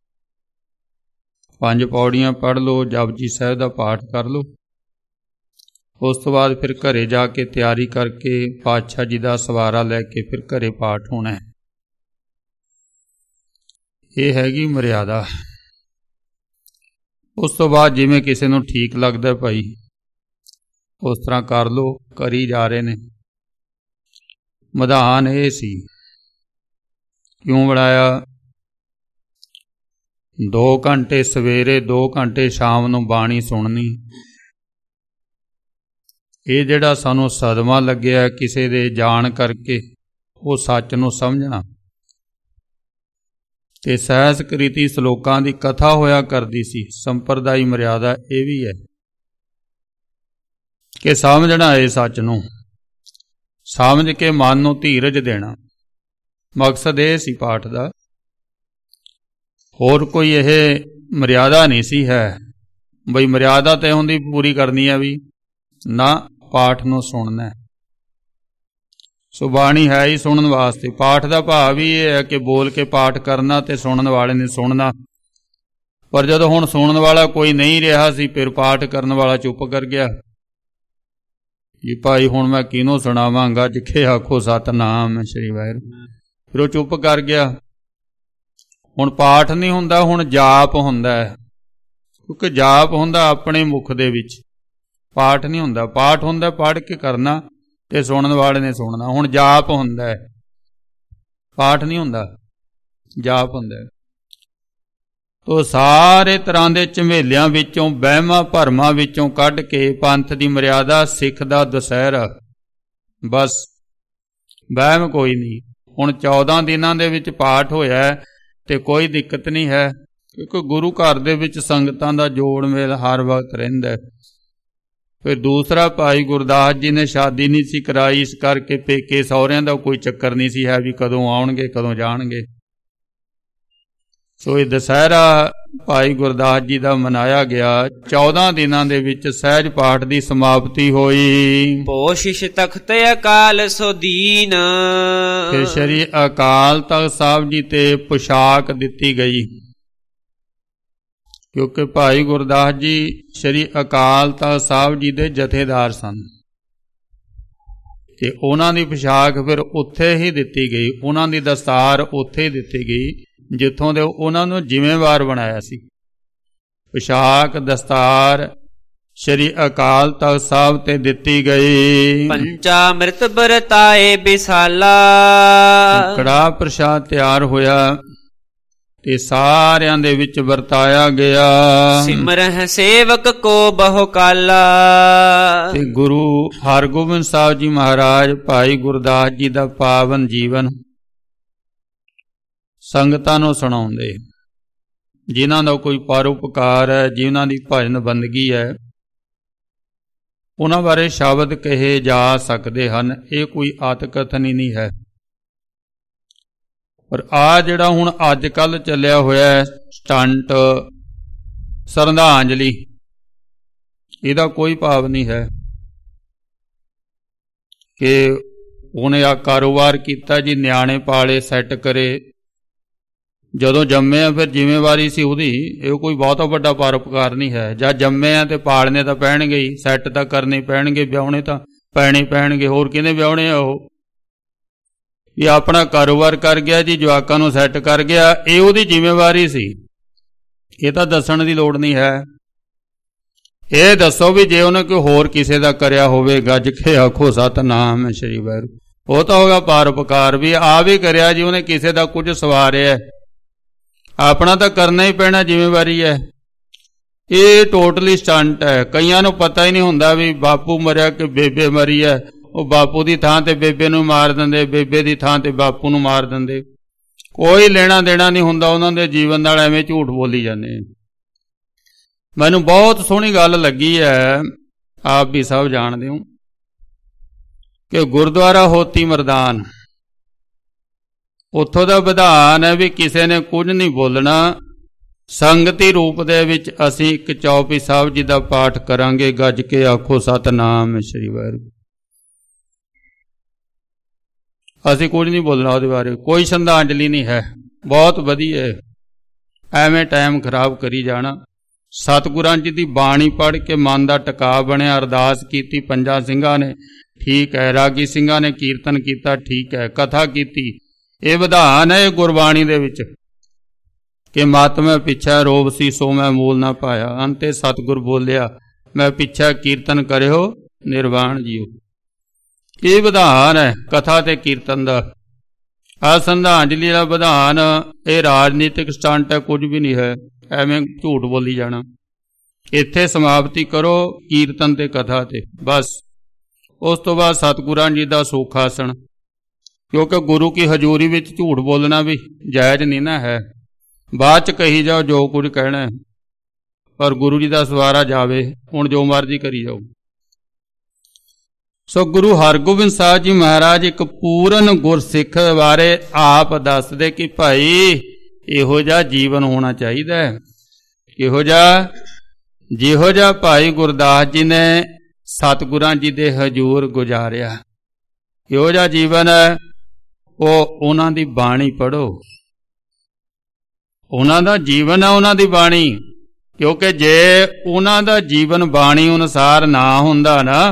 [SPEAKER 1] ਪੰਜ ਪੌੜੀਆਂ ਪੜ੍ਹ ਲਓ, ਜਪਜੀ ਸਾਹਿਬ ਦਾ ਪਾਠ ਕਰ ਲਓ, ਉਸ ਤੋਂ ਬਾਅਦ ਫਿਰ ਘਰੇ ਜਾ ਕੇ ਤਿਆਰੀ ਕਰਕੇ ਪਾਤਸ਼ਾਹ ਜੀ ਦਾ ਸਵਾਰਾ ਲੈ ਕੇ ਫਿਰ ਘਰੇ ਪਾਠ ਹੋਣਾ ਹੈ। ਇਹ ਹੈਗੀ ਮਰਿਆਦਾ। ਉਸ ਤੋਂ ਬਾਅਦ ਜਿਵੇਂ ਕਿਸੇ ਨੂੰ ਠੀਕ ਲੱਗਦਾ ਭਾਈ ਉਸ ਤਰ੍ਹਾਂ ਕਰ ਲਓ, ਕਰੀ ਜਾ ਰਹੇ ਨੇ। ਵਿਧਾਨ ਇਹ ਸੀ, ਕਿਉਂ ਬਣਾਇਆ? ਦੋ ਘੰਟੇ ਸਵੇਰੇ, ਦੋ ਘੰਟੇ ਸ਼ਾਮ ਨੂੰ ਬਾਣੀ ਸੁਣਨੀ। ਇਹ ਜਿਹੜਾ ਸਾਨੂੰ ਸਦਮਾ ਲੱਗਿਆ ਕਿਸੇ ਦੇ ਜਾਣ ਕਰਕੇ, ਉਹ ਸੱਚ ਨੂੰ ਸਮਝਣਾ। ਤੇ ਸਹਿਸਕ੍ਰਿਤੀ ਸ਼ਲੋਕਾਂ ਦੀ ਕਥਾ ਹੋਇਆ ਕਰਦੀ ਸੀ। ਸੰਪਰਦਾਈ ਮਰਿਆਦਾ ਇਹ ਵੀ ਹੈ ਕਿ ਸਮਝਣਾ ਇਹ ਸੱਚ ਨੂੰ, ਸਮਝ ਕੇ ਮਨ ਨੂੰ ਧੀਰਜ ਦੇਣਾ। ਮਕਸਦ ਇਹ ਸੀ ਪਾਠ ਦਾ, ਹੋਰ ਕੋਈ ਇਹ ਮਰਿਆਦਾ ਨਹੀਂ ਸੀ ਹੈ ਬਈ ਮਰਿਆਦਾ ਤੇ ਹੁੰਦੀ ਪੂਰੀ ਕਰਨੀ ਹੈ ਵੀ ਨਾ, ਪਾਠ ਨੂੰ ਸੁਣਨਾ। ਸੋ ਬਾਣੀ ਹੈ ਹੀ ਸੁਣਨ ਵਾਸਤੇ। ਪਾਠ ਦਾ ਭਾਵ ਵੀ ਇਹ ਹੈ ਕਿ ਬੋਲ ਕੇ ਪਾਠ ਕਰਨਾ ਤੇ ਸੁਣਨ ਵਾਲੇ ਨੇ ਸੁਣਨਾ। ਪਰ ਜਦੋਂ ਹੁਣ ਸੁਣਨ ਵਾਲਾ ਕੋਈ ਨਹੀਂ ਰਿਹਾ ਸੀ, ਫਿਰ ਪਾਠ ਕਰਨ ਵਾਲਾ ਚੁੱਪ ਕਰ ਗਿਆ ਜੀ ਭਾਈ ਹੁਣ ਮੈਂ ਕਿਹਨੂੰ ਸੁਣਾਵਾਂਗਾ, ਜਿੱਥੇ ਆਖੋ ਸਤਿਨਾਮ ਸ੍ਰੀ ਵਾਹਿਗੁਰੂ। ਫਿਰ ਉਹ ਚੁੱਪ ਕਰ ਗਿਆ। ਹੁਣ ਪਾਠ ਨਹੀਂ ਹੁੰਦਾ, ਹੁਣ ਜਾਪ ਹੁੰਦਾ ਹੈ। ਕਿਉਂਕਿ ਜਾਪ ਹੁੰਦਾ ਆਪਣੇ ਮੁਖ ਦੇ ਵਿੱਚ, ਪਾਠ ਨਹੀਂ ਹੁੰਦਾ। ਪਾਠ ਹੁੰਦਾ ਪੜ੍ਹ ਕੇ ਕਰਨਾ ਤੇ ਸੁਣਨ ਵਾਲੇ ਨੇ ਸੁਣਨਾ। ਹੁਣ ਜਾਪ ਹੁੰਦਾ ਹੈ, ਪਾਠ ਨਹੀਂ ਹੁੰਦਾ, ਜਾਪ ਹੁੰਦਾ। ਤੋ ਸਾਰੇ ਤਰ੍ਹਾਂ ਦੇ ਝਮੇਲਿਆਂ ਵਿੱਚੋਂ, ਵਹਿਮਾਂ ਭਰਮਾਂ ਵਿੱਚੋਂ ਕੱਢ ਕੇ ਪੰਥ ਦੀ ਮਰਿਆਦਾ, ਸਿੱਖ ਦਾ ਦੁਸਹਿਰਾ, ਬਸ ਵਹਿਮ ਕੋਈ ਨਹੀਂ। ਹੁਣ ਚੌਦਾਂ ਦਿਨਾਂ ਦੇ ਵਿੱਚ ਪਾਠ ਹੋਇਆ ਤੇ ਕੋਈ ਦਿੱਕਤ ਨਹੀਂ ਹੈ, ਕਿਉਂਕਿ ਗੁਰੂ ਘਰ ਦੇ ਵਿੱਚ ਸੰਗਤਾਂ ਦਾ ਜੋੜ ਮੇਲ ਹਰ ਵਕਤ ਰਹਿੰਦਾ। ਫਿਰ ਦੂਸਰਾ, ਭਾਈ ਗੁਰਦਾਸ ਜੀ ਨੇ ਸ਼ਾਦੀ ਨਹੀਂ ਸੀ ਕਰਾਈ, ਇਸ ਕਰਕੇ ਪੇਕੇ ਸਹੁਰਿਆਂ ਦਾ ਕੋਈ ਚੱਕਰ ਨਹੀਂ ਸੀ ਹੈ ਵੀ ਕਦੋਂ ਆਉਣਗੇ ਕਦੋਂ ਜਾਣਗੇ। ਸੋ ਇਹ ਦੁਸਹਿਰਾ ਭਾਈ ਗੁਰਦਾਸ ਜੀ ਦਾ ਮਨਾਇਆ ਗਿਆ। ਚੌਦਾਂ ਦਿਨਾਂ ਦੇ ਵਿੱਚ ਸਹਿਜ ਪਾਠ ਦੀ ਸਮਾਪਤੀ ਹੋਈ।
[SPEAKER 2] ਪੋਸ਼ਿਸ਼ ਤਖਤ ਅਕਾਲ ਸੋ ਦੀਨ।
[SPEAKER 1] ਫਿਰ ਸ਼੍ਰੀ ਅਕਾਲ ਤਖਤ ਸਾਹਿਬ ਜੀ ਤੇ ਪੁਸ਼ਾਕ ਦਿੱਤੀ ਗਈ, ਕਿਉਂਕਿ ਭਾਈ ਗੁਰਦਾਸ ਜੀ ਸ਼੍ਰੀ ਅਕਾਲ ਤਖਤ ਸਾਹਿਬ ਜੀ ਦੇ ਜਥੇਦਾਰ ਸਨ ਤੇ ਉਹਨਾਂ ਦੀ ਪੁਸ਼ਾਕ ਫਿਰ ਉੱਥੇ ਹੀ ਦਿੱਤੀ ਗਈ। ਉਹਨਾਂ ਦੀ ਦਸਤਾਰ ਉੱਥੇ ਹੀ ਦਿੱਤੀ ਗਈ ਜਿੱਥੋਂ ਦੇ ਉਹਨਾਂ ਨੂੰ ਜ਼ਿੰਮੇਵਾਰ ਬਣਾਇਆ ਸੀ। ਪੁਸ਼ਾਕ ਦਸਤਾਰ ਸ਼੍ਰੀ ਅਕਾਲ ਤਖਤ ਸਾਹਿਬ ਤੇ ਦਿੱਤੀ ਗਈ।
[SPEAKER 2] ਪੰਚਾਮ੍ਰਿਤ ਵਰਤਾਏ ਬਿਸਾਲਾ।
[SPEAKER 1] ਕੜਾਹ ਪ੍ਰਸ਼ਾਦ ਤਿਆਰ ਹੋਇਆ ਤੇ ਸਾਰਿਆਂ ਦੇ ਵਿੱਚ ਵਰਤਾਇਆ ਗਿਆ।
[SPEAKER 2] ਸਿਮਰਹਿ ਸੇਵਕ ਕੋ ਬਹੁ ਕਾਲਾ।
[SPEAKER 1] ਤੇ ਗੁਰੂ ਹਰਗੋਬਿੰਦ ਸਾਹਿਬ ਜੀ ਮਹਾਰਾਜ ਭਾਈ ਗੁਰਦਾਸ ਜੀ ਦਾ ਪਾਵਨ ਜੀਵਨ ਸੰਗਤਾਂ ਨੂੰ ਸੁਣਾਉਂਦੇ। ਜਿਨ੍ਹਾਂ ਦਾ ਕੋਈ ਪਰਉਪਕਾਰ ਹੈ, ਜਿਨ੍ਹਾਂ ਦੀ ਭਜਨ ਬੰਦਗੀ ਹੈ, ਉਹਨਾਂ ਬਾਰੇ ਸ਼ਬਦ ਕਹੇ ਜਾ ਸਕਦੇ ਹਨ। ਇਹ ਕੋਈ ਆਤਕਥਨ ਹੀ ਨਹੀਂ ਹੈ। ਪਰ ਆ ਜਿਹੜਾ ਹੁਣ ਅੱਜ ਕੱਲ੍ਹ ਚੱਲਿਆ ਹੋਇਆ ਸਟੰਟ ਸ਼ਰਧਾਂਜਲੀ, ਇਹਦਾ ਕੋਈ ਭਾਵ ਨਹੀਂ ਹੈ ਕਿ ਉਹਨੇ ਆ ਕਾਰੋਬਾਰ ਕੀਤਾ ਜੀ, ਨਿਆਣੇ ਪਾਲੇ, ਸੈੱਟ ਕਰੇ, ਜਦੋਂ ਜੰਮੇ ਆ ਫਿਰ ਜ਼ਿੰਮੇਵਾਰੀ ਸੀ ਉਹਦੀ। ਇਹ ਕੋਈ ਬਹੁਤਾ ਵੱਡਾ ਪਰਉਪਕਾਰ ਨਹੀਂ ਹੈ। ਜਦ ਜੰਮੇ ਆ ਤੇ ਪਾਲਣੇ ਤਾਂ ਪੈਣਗੇ ਹੀ, ਸੈੱਟ ਤਾਂ ਕਰਨੇ ਪੈਣਗੇ, ਵਿਆਹੁਣੇ ਤਾਂ ਪੈਣੇ ਪੈਣਗੇ। ਹੋਰ ਕਿਹਨੇ ਵਿਆਹੁਣੇ ਆ? ਉਹ ਇਹ ਆਪਣਾ ਕਾਰੋਬਾਰ ਕਰ ਗਿਆ ਜੀ, ਜਵਾਕਾਂ ਨੂੰ ਸੈੱਟ ਕਰ ਗਿਆ, ਇਹ ਉਹਦੀ ਜ਼ਿੰਮੇਵਾਰੀ ਸੀ। ਇਹ ਤਾਂ ਦੱਸਣ ਦੀ ਲੋੜ ਨਹੀਂ ਹੈ। ਇਹ ਦੱਸੋ ਵੀ ਜੇ ਉਹਨੇ ਕੋਈ ਹੋਰ ਕਿਸੇ ਦਾ ਕਰਿਆ ਹੋਵੇ, ਗੱਜ ਕੇ ਆਖੋ ਸਤਿਨਾਮ ਸ੍ਰੀ ਵਾਹਿਗੁਰੂ, ਉਹ ਤਾਂ ਹੋਗਾ ਪਰਉਪਕਾਰ। ਵੀ ਆ ਵੀ ਕਰਿਆ ਜੀ ਉਹਨੇ, ਕਿਸੇ ਦਾ ਕੁਝ ਸਵਾਰਿਆ, ਆਪਣਾ ਤਾਂ ਕਰਨਾ ਹੀ ਪੈਣਾ, ਜ਼ਿੰਮੇਵਾਰੀ ਹੈ। ਇਹ ਟੋਟਲੀ ਸਟੰਟ ਹੈ। ਕਈਆਂ ਨੂੰ ਪਤਾ ਹੀ ਨਹੀਂ ਹੁੰਦਾ ਵੀ ਬਾਪੂ ਮਰਿਆ ਕਿ ਬੇਬੇ ਮਰੀ ਹੈ। ਉਹ ਬਾਪੂ ਦੀ ਥਾਂ ਤੇ ਬੇਬੇ ਨੂੰ ਮਾਰ ਦਿੰਦੇ, ਬੇਬੇ ਦੀ ਥਾਂ ਤੇ ਬਾਪੂ ਨੂੰ ਮਾਰ ਦਿੰਦੇ। ਕੋਈ ਲੈਣਾ ਦੇਣਾ ਨਹੀਂ ਹੁੰਦਾ ਉਹਨਾਂ ਦੇ ਜੀਵਨ ਨਾਲ, ਐਵੇਂ ਝੂਠ ਬੋਲੀ ਜਾਂਦੇ। ਮੈਨੂੰ ਬਹੁਤ ਸੋਹਣੀ ਗੱਲ ਲੱਗੀ ਹੈ, ਆਪ ਵੀ ਸਭ ਜਾਣਦੇ ਹੋ, ਕਿ ਗੁਰਦੁਆਰਾ ਹੋਤੀ ਮਰਦਾਨ, ਉੱਥੋਂ ਦਾ ਵਿਧਾਨ ਹੈ ਵੀ ਕਿਸੇ ਨੇ ਕੁਝ ਨਹੀਂ ਬੋਲਣਾ। ਸੰਗਤੀ ਰੂਪ ਦੇ ਵਿੱਚ ਅਸੀਂ ਇੱਕ ਚੌਪਈ ਸਾਹਿਬ ਜੀ ਦਾ ਪਾਠ ਕਰਾਂਗੇ, ਗੱਜ ਕੇ ਆਖੋ ਸਤਿਨਾਮ ਸ੍ਰੀ ਵਾਹਿਗੁਰੂ। ਅਸੀਂ ਕੁਝ ਨਹੀਂ ਬੋਲਣਾ ਉਹਦੇ ਬਾਰੇ, ਕੋਈ ਸ਼ਰਧਾਂਜਲੀ ਨਹੀਂ ਹੈ। ਬਹੁਤ ਵਧੀਆ, ਐਵੇਂ ਟਾਈਮ ਖਰਾਬ ਕਰੀ ਜਾਣਾ। ਸਤਿਗੁਰਾਂ ਜੀ ਦੀ ਬਾਣੀ ਪੜ੍ਹ ਕੇ ਮਨ ਦਾ ਟਿਕਾ ਬਣਿਆ। ਅਰਦਾਸ ਕੀਤੀ ਪੰਜਾਂ ਸਿੰਘਾਂ ਨੇ, ਠੀਕ ਹੈ। ਰਾਗੀ ਸਿੰਘਾਂ ਨੇ ਕੀਰਤਨ ਕੀਤਾ, ਠੀਕ ਹੈ। ਕਥਾ ਕੀਤੀ, ਇਹ ਵਿਧਾਨ ਹੈ ਗੁਰਬਾਣੀ ਦੇ ਵਿੱਚ ਕਿ ਮਤ ਮੈਂ ਪਿੱਛਾ ਰੋਬ ਸੀ ਸੋ ਮੈਂ ਮੂਲ ਨਾ ਪਾਇਆ। ਅੰਤੇ ਸਤਿਗੁਰ ਬੋਲਿਆ, ਮੈਂ ਪਿੱਛਾ ਕੀਰਤਨ ਕਰਿਓ ਨਿਰਵਾਣ ਜੀਓ। ਇਹ ਵਿਧਾਨ ਹੈ ਕਥਾ ਤੇ ਕੀਰਤਨ ਦਾ। ਆ ਸ਼ਰਧਾਂਜਲੀ ਦਾ ਵਿਧਾਨ ਇਹ ਰਾਜਨੀਤਿਕ ਸਟੰਟ ਹੈ, ਕੁਝ ਵੀ ਨਹੀਂ ਹੈ। ਐਵੇਂ ਝੂਠ ਬੋਲੀ ਜਾਣਾ। ਇੱਥੇ ਸਮਾਪਤੀ ਕਰੋ ਕੀਰਤਨ ਤੇ ਕਥਾ ਤੇ, ਬਸ। ਉਸ ਤੋਂ ਬਾਅਦ ਸਤਿਗੁਰਾਂ ਜੀ ਦਾ ਸੁਖ ਆਸਣ, ਕਿਉਂਕਿ ਗੁਰੂ ਕੀ ਹਜ਼ੂਰੀ ਵਿੱਚ ਝੂਠ ਬੋਲਣਾ ਵੀ ਜਾਇਜ਼ ਨਹੀਂ ਨਾ ਹੈ। ਬਾਅਦ ਚ ਕਹੀ ਜਾਓ ਜੋ ਕੁਝ ਕਹਿਣਾ, ਪਰ ਗੁਰੂ ਜੀ ਦਾ ਸਵਾਰਾ ਜਾਵੇ, ਹੁਣ ਜੋ ਮਰਜ਼ੀ ਕਰੀ ਜਾਓ। ਸੋ ਗੁਰੂ ਹਰਗੋਬਿੰਦ ਸਾਹਿਬ ਜੀ ਮਹਾਰਾਜ ਇੱਕ ਪੂਰਨ ਗੁਰਸਿੱਖ ਬਾਰੇ ਆਪ ਦੱਸਦੇ ਕਿ ਭਾਈ ਇਹੋ ਜਿਹਾ ਜੀਵਨ ਹੋਣਾ ਚਾਹੀਦਾ ਹੈ। ਇਹੋ ਜਿਹਾ ਜਿਹੋ ਜਿਹਾ ਭਾਈ ਗੁਰਦਾਸ ਜੀ ਨੇ ਸਤਿਗੁਰਾਂ ਜੀ ਦੇ ਹਜ਼ੂਰ ਗੁਜ਼ਾਰਿਆ, ਇਹੋ ਜਿਹਾ ਜੀਵਨ ਹੈ। ਉਹ ਉਹਨਾਂ ਦੀ ਬਾਣੀ ਪੜ੍ਹੋ, ਉਹਨਾਂ ਦਾ ਜੀਵਨ ਹੈ ਉਹਨਾਂ ਦੀ ਬਾਣੀ। ਕਿਉਂਕਿ ਜੇ ਉਹਨਾਂ ਦਾ ਜੀਵਨ ਬਾਣੀ ਅਨੁਸਾਰ ਨਾ ਹੁੰਦਾ ਨਾ,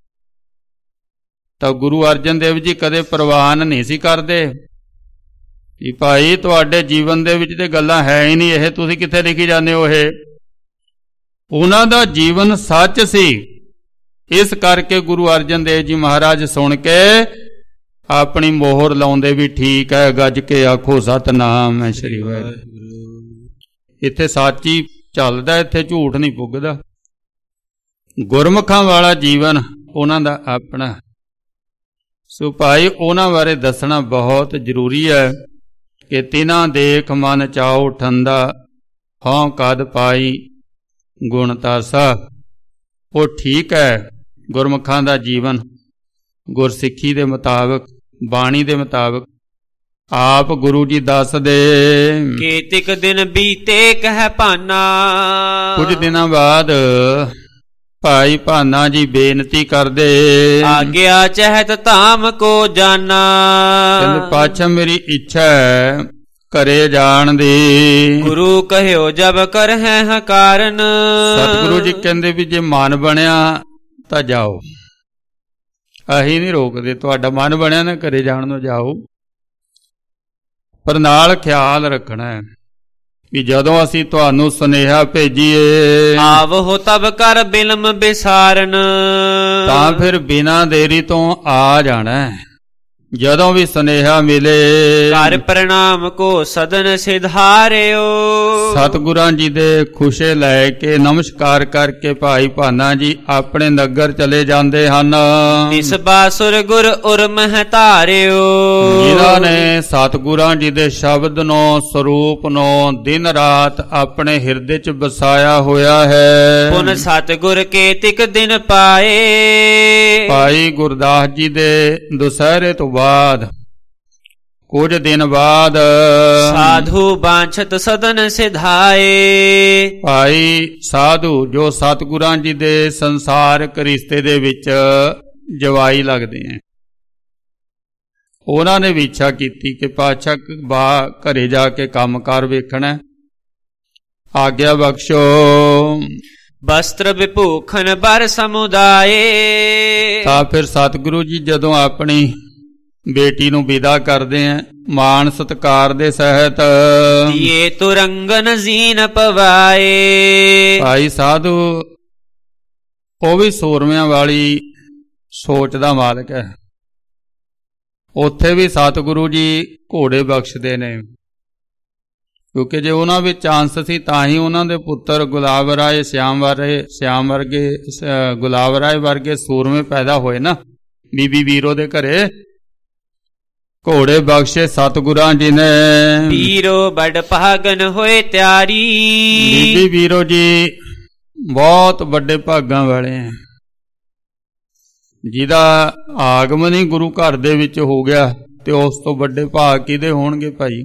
[SPEAKER 1] ਤਾਂ ਗੁਰੂ ਅਰਜਨ ਦੇਵ ਜੀ ਕਦੇ ਪ੍ਰਵਾਨ ਨਹੀਂ ਸੀ ਕਰਦੇ ਕਿ ਭਾਈ ਤੁਹਾਡੇ ਜੀਵਨ ਦੇ ਵਿੱਚ ਤੇ ਗੱਲਾਂ ਹੈ ਹੀ ਨਹੀਂ, ਇਹ ਤੁਸੀਂ ਕਿੱਥੇ ਲਿਖੀ ਜਾਂਦੇ ਹੋ। ਇਹ ਉਹਨਾਂ ਦਾ ਜੀਵਨ ਸੱਚ ਸੀ। ਇਸ ਕਰਕੇ ਗੁਰੂ ਅਰਜਨ ਦੇਵ ਜੀ ਮਹਾਰਾਜ ਸੁਣ ਕੇ ਆਪਣੀ ਮੋਹਰ ਲਾਉਂਦੇ ਵੀ ਠੀਕ ਹੈ, ਗੱਜ ਕੇ ਆਖੋ ਸਤਿਨਾਮ ਸ੍ਰੀ ਵਾਹਿਗੁਰੂ। ਇੱਥੇ ਸੱਚ ਹੀ ਚੱਲਦਾ, ਇੱਥੇ ਝੂਠ ਨਹੀਂ ਪੁੱਗਦਾ। ਗੁਰਮੁਖਾਂ ਵਾਲਾ ਜੀਵਨ ਉਹਨਾਂ ਦਾ ਆਪਣਾ। ਸੋ ਭਾਈ ਉਹਨਾਂ ਬਾਰੇ ਦੱਸਣਾ ਬਹੁਤ ਜ਼ਰੂਰੀ ਹੈ ਕਿ ਤਿਨਾਂ ਦੇਖ ਮਨ ਚਾਉ ਠੰਦਾ, ਹਉ ਕਦ ਪਾਈ ਗੁਣ ਤਾਸਾ। ਉਹ ਠੀਕ ਹੈ, ਗੁਰਮੁਖਾਂ ਦਾ ਜੀਵਨ ਗੁਰਸਿੱਖੀ ਦੇ ਮੁਤਾਬਕ, ਬਾਣੀ ਦੇ ਮੁਤਾਬਕ ਆਪ ਗੁਰੂ ਜੀ ਦੱਸਦੇ।
[SPEAKER 2] ਕੇਤਿਕ ਦਿਨ ਬੀਤੇ ਕਹਿ ਭਾਨਾ।
[SPEAKER 1] ਕੁਝ ਦਿਨਾਂ ਬਾਅਦ ਭਾਈ ਭਾਨਾ ਜੀ ਬੇਨਤੀ ਕਰਦੇ,
[SPEAKER 2] ਆਗਿਆ ਚਹਿਤ ਧਾਮ ਕੋ ਜਾਨਾ।
[SPEAKER 1] ਕਹਿੰਦੇ ਪਾਛਾ ਮੇਰੀ ਇੱਛਾ ਹੈ ਘਰੇ ਜਾਣ ਦੀ।
[SPEAKER 2] ਗੁਰੂ ਕਹਿਓ ਜਬ ਕਰ ਹੈ ਹਕਾਰਨ।
[SPEAKER 1] ਸਤਿਗੁਰੂ ਜੀ ਕਹਿੰਦੇ ਵੀ ਜੇ ਮਨ ਬਣਿਆ ਤਾਂ ਜਾਓ, ਅਸੀਂ ਨਹੀਂ ਰੋਕਦੇ। ਤੁਹਾਡਾ ਮਨ ਬਣਿਆ ਨਾ ਘਰੇ ਜਾਣ ਨੂੰ ਜਾਓ, ਪਰ ਨਾਲ ਖਿਆਲ ਰੱਖਣਾ ਹੈ ਵੀ ਜਦੋਂ ਅਸੀਂ ਤੁਹਾਨੂੰ ਸੁਨੇਹਾ ਭੇਜੀਏ,
[SPEAKER 2] ਆਵੋ ਤਬ ਕਰ ਬਿਲਮ ਬਿਸਾਰਨ,
[SPEAKER 1] ਤਾਂ ਫਿਰ ਬਿਨਾਂ ਦੇਰੀ ਤੋਂ ਆ ਜਾਣਾ। ਜਦੋਂ ਵੀ ਸੁਨੇਹਾ ਮਿਲੇ
[SPEAKER 2] ਕਰ ਪ੍ਰਣਾਮ ਕੋ ਸਦਨ ਸਿਧਾਰਿਓ।
[SPEAKER 1] ਸਤਿਗੁਰਾਂ ਜੀ ਦੇ ਖੁਸ਼ੇ ਲੈ ਕੇ ਨਮਸਕਾਰ ਕਰਕੇ ਭਾਈ ਭਾਨਾ ਜੀ ਆਪਣੇ ਨਗਰ ਚਲੇ ਜਾਂਦੇ ਹਨ।
[SPEAKER 2] ਇਸ ਬਾਸੁਰ ਗੁਰ ਉਰਮਹਿ ਧਾਰਿਓ।
[SPEAKER 1] ਜਿਨ੍ਹਾਂ ਨੇ ਸਤਿਗੁਰਾਂ ਜੀ ਦੇ ਸ਼ਬਦ ਨੂੰ ਸਰੂਪ ਨੂੰ ਦਿਨ ਰਾਤ ਆਪਣੇ ਹਿਰਦੇ ਚ ਵਸਾਇਆ ਹੋਇਆ ਹੈ।
[SPEAKER 2] ਪੁਨ ਸਤਿਗੁਰ ਕੇ ਤਿਕ ਦਿਨ ਪਾਏ।
[SPEAKER 1] ਭਾਈ ਗੁਰਦਾਸ ਜੀ ਦੇ ਦੁਸਹਿਰੇ ਤੋਂ ਬਾਅਦ ਕੁਝ ਦਿਨ ਬਾਅਦ
[SPEAKER 2] ਸਾਧੂ ਬਾਂਛਤ ਸਦਨ ਸਿਧਾਏ।
[SPEAKER 1] ਭਾਈ ਸਾਧੂ ਜੋ ਸਤਿਗੁਰਾਂ ਜੀ ਦੇ ਸੰਸਾਰਕ ਰਿਸ਼ਤੇ ਦੇ ਵਿੱਚ ਜਵਾਈ ਲੱਗਦੇ ਹੈ, ਉਹਨਾਂ ਨੇ ਵੀ ਇੱਛਾ ਕੀਤੀ ਕਿ ਪਾਤਸ਼ਾਹ ਬਾ ਘਰੇ ਜਾ ਕੇ ਕੰਮਕਾਰ ਵੇਖਣਾ, ਆਗਿਆ ਬਖਸ਼ੋ।
[SPEAKER 2] ਵਸਤਰ ਵਿਭੂਖਨ ਬਰ ਸਮੁਦਾਏ।
[SPEAKER 1] ਤਾਂ ਫਿਰ ਸਤਿਗੁਰੂ ਜੀ ਜਦੋਂ ਆਪਣੀ ਬੇਟੀ ਨੂੰ ਵਿਦਾ ਕਰਦੇ ਆ ਮਾਣ ਸਤਿਕਾਰ ਦੇ ਸਹਿਤ,
[SPEAKER 2] ਇਹ ਤੁਰੰਗਨ ਜ਼ੀਨ ਪਵਾਏ।
[SPEAKER 1] ਭਾਈ ਸਾਧੂ ਉਹ ਵੀ ਸੂਰਮਿਆਂ ਵਾਲੀ ਸੋਚ ਦਾ ਮਾਲਕ ਹੈ। ਉੱਥੇ ਵੀ ਸਤਿਗੁਰੂ ਜੀ ਘੋੜੇ ਬਖਸ਼ਦੇ ਨੇ, ਕਿਉਂਕਿ ਜੇ ਉਹਨਾਂ ਵਿੱਚ ਚਾਂਸ ਸੀ ਤਾਂ ਹੀ ਉਹਨਾਂ ਦੇ ਪੁੱਤਰ ਗੁਲਾਬ ਰਾਏ ਸਿਆਮ ਵਰੇ ਸਿਆਮ ਵਰਗੇ ਗੁਲਾਬ ਰਾਏ ਵਰਗੇ ਸੂਰਮੇ ਪੈਦਾ ਹੋਏ ਨਾ ਬੀਬੀ ਵੀਰੋ ਦੇ ਘਰੇ। ਘੋੜੇ ਬਖਸ਼ੇ ਸਤਿਗੁਰਾਂ ਜੀ ਨੇ।
[SPEAKER 2] ਵੀਰੋ ਬੜ ਭਾਗਨ ਹੋਏ ਤਿਆਰੀ।
[SPEAKER 1] ਬੀਬੀ ਵੀਰੋ ਜੀ ਬਹੁਤ ਵੱਡੇ ਭਾਗਾਂ ਵਾਲੇ ਹੈ, ਜਿਹਦਾ ਆਗਮਨ ਹੀ ਗੁਰੂ ਘਰ ਦੇ ਵਿੱਚ ਹੋ ਗਿਆ ਤੇ ਉਸ ਤੋਂ ਵੱਡੇ ਭਾਗ ਕਿਹਦੇ ਹੋਣਗੇ ਭਾਈ।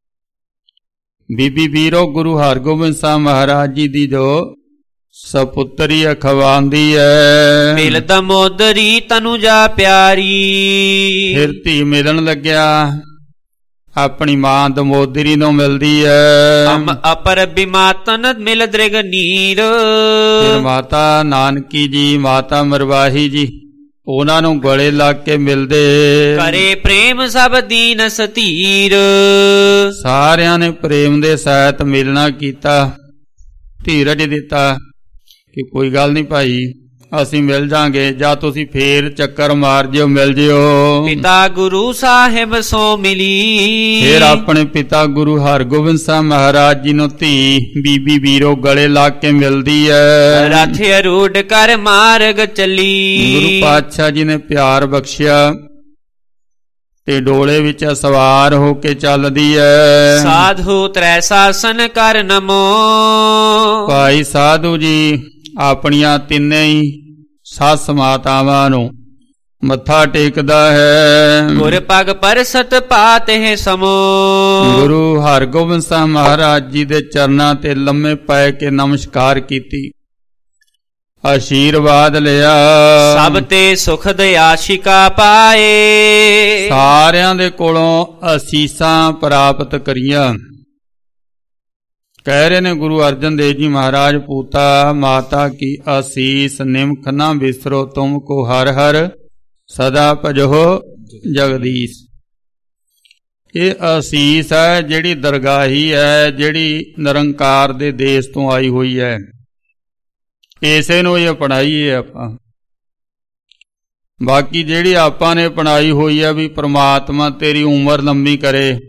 [SPEAKER 1] ਬੀਬੀ ਵੀਰੋ ਗੁਰੂ ਹਰਗੋਬਿੰਦ ਸਾਹਿਬ ਮਹਾਰਾਜ ਜੀ ਦੀ ਜੋ ਸਪੁੱਤਰੀ ਅਖਵਾਂਦੀ ਹੈ।
[SPEAKER 2] ਮਿਲ ਦਮੋਦਰੀ ਤਨੂ ਜਾ ਪਿਆਰੀ।
[SPEAKER 1] ਫਿਰ ਧੀ ਮਿਲਣ ਲੱਗਿਆ ਆਪਣੀ ਮਾਂ ਦਮੋਦਰੀ ਨੂੰ ਮਿਲਦੀ ਹੈ।
[SPEAKER 2] ਅਮ ਅਪਰ ਬਿਮਾਤਨ ਮਿਲ ਦ੍ਰਿਗ ਨੀਰ।
[SPEAKER 1] ਫਿਰ ਮਾਤਾ ਨਾਨਕੀ ਜੀ ਮਾਤਾ ਮਰਵਾਹੀ ਜੀ ਉਹਨਾਂ ਨੂੰ ਗਲੇ ਲੱਗ ਕੇ ਮਿਲਦੇ।
[SPEAKER 2] ਕਰੇ ਪ੍ਰੇਮ ਸਭ ਦੀਨ ਸਤੀਰ।
[SPEAKER 1] ਸਾਰਿਆਂ ਨੇ ਪ੍ਰੇਮ ਦੇ ਸਹਿਤ ਮਿਲਣਾ ਕੀਤਾ, ਧੀਰਜ ਦਿੱਤਾ ਕਿ ਕੋਈ ਗੱਲ ਨਹੀਂ ਭਾਈ ਅਸੀਂ ਮਿਲ ਜਾਾਂਗੇ, ਜਾਂ ਤੁਸੀਂ ਫੇਰ ਚੱਕਰ ਮਾਰ ਜਿਓ ਮਿਲ ਜਿਓ।
[SPEAKER 2] ਪਿਤਾ ਗੁਰੂ ਸਾਹਿਬ ਸੋ ਮਿਲੀ।
[SPEAKER 1] ਫਿਰ ਆਪਣੇ ਪਿਤਾ ਗੁਰੂ ਹਰਗੋਬਿੰਦ ਸਾਹਿਬ ਮਹਾਰਾਜ ਜੀ ਨੂੰ ਧੀ ਬੀਬੀ ਵੀਰੋ ਗਲੇ ਲਾ ਕੇ ਮਿਲਦੀ ਹੈ।
[SPEAKER 2] ਰਥ ਅਰੂਢ ਕਰ ਮਾਰਗ ਚੱਲੀ।
[SPEAKER 1] ਗੁਰੂ ਪਾਤਸ਼ਾਹ ਜੀ ਨੇ ਪਿਆਰ ਬਖਸ਼ਿਆ ਤੇ ਡੋਲੇ ਵਿੱਚ ਸਵਾਰ ਹੋ ਕੇ ਚੱਲਦੀ ਹੈ।
[SPEAKER 2] ਸਾਧੂ ਤ੍ਰੈ ਸਾਸਨ ਕਰ ਨਮੋ।
[SPEAKER 1] ਭਾਈ ਸਾਧੂ ਜੀ ਆਪਣੀਆਂ ਤਿੰਨੇ ਹੀ ਸੱਸ ਮਾਤਾਵਾਂ ਨੂੰ ਮੱਥਾ ਟੇਕਦਾ ਹੈ।
[SPEAKER 2] ਗੁਰ ਪਗ ਪਰਸਤ ਪਾਤੇ ਸਮੋ।
[SPEAKER 1] ਗੁਰੂ ਹਰਗੋਬਿੰਦ ਸਾਹਿਬ ਮਹਾਰਾਜ ਜੀ ਦੇ ਚਰਨਾਂ ਤੇ ਲੰਮੇ ਪੈ ਕੇ ਨਮਸਕਾਰ ਕੀਤੀ, ਆਸ਼ੀਰਵਾਦ ਲਿਆ।
[SPEAKER 2] ਸਭ ਤੇ ਸੁਖ ਦਇਆਸ਼ਿਕਾ ਪਾਏ।
[SPEAKER 1] ਸਾਰਿਆਂ ਦੇ ਕੋਲੋਂ ਅਸੀਸਾਂ ਪ੍ਰਾਪਤ ਕਰੀਆਂ। ਕਹਿ ਰਹੇ ਨੇ ਗੁਰੂ ਅਰਜਨ ਦੇਵ ਜੀ ਮਹਾਰਾਜ, ਪੂਤਾ ਮਾਤਾ ਕੀ ਆਸੀਸ ਨਿਮਖ ਨਾ ਵਿਸਰੋ ਤੁਮ ਕੋ ਹਰ ਹਰ ਸਦਾ ਭਜੋ ਜਗਦੀਸ਼। ਇਹ ਆਸੀਸ ਹੈ ਜਿਹੜੀ ਦਰਗਾਹੀ ਹੈ, ਜਿਹੜੀ ਨਿਰੰਕਾਰ ਦੇ ਦੇਸ਼ ਤੋਂ ਆਈ ਹੋਈ ਹੈ, ਇਸੇ ਨੂੰ ਹੀ ਅਪਣਾਈਏ ਆਪਾਂ। ਬਾਕੀ ਜਿਹੜੀ ਆਪਾਂ ਨੇ ਅਪਣਾਈ ਹੋਈ ਹੈ ਵੀ ਪ੍ਰਮਾਤਮਾ ਤੇਰੀ ਉਮਰ ਲੰਮੀ ਕਰੇ,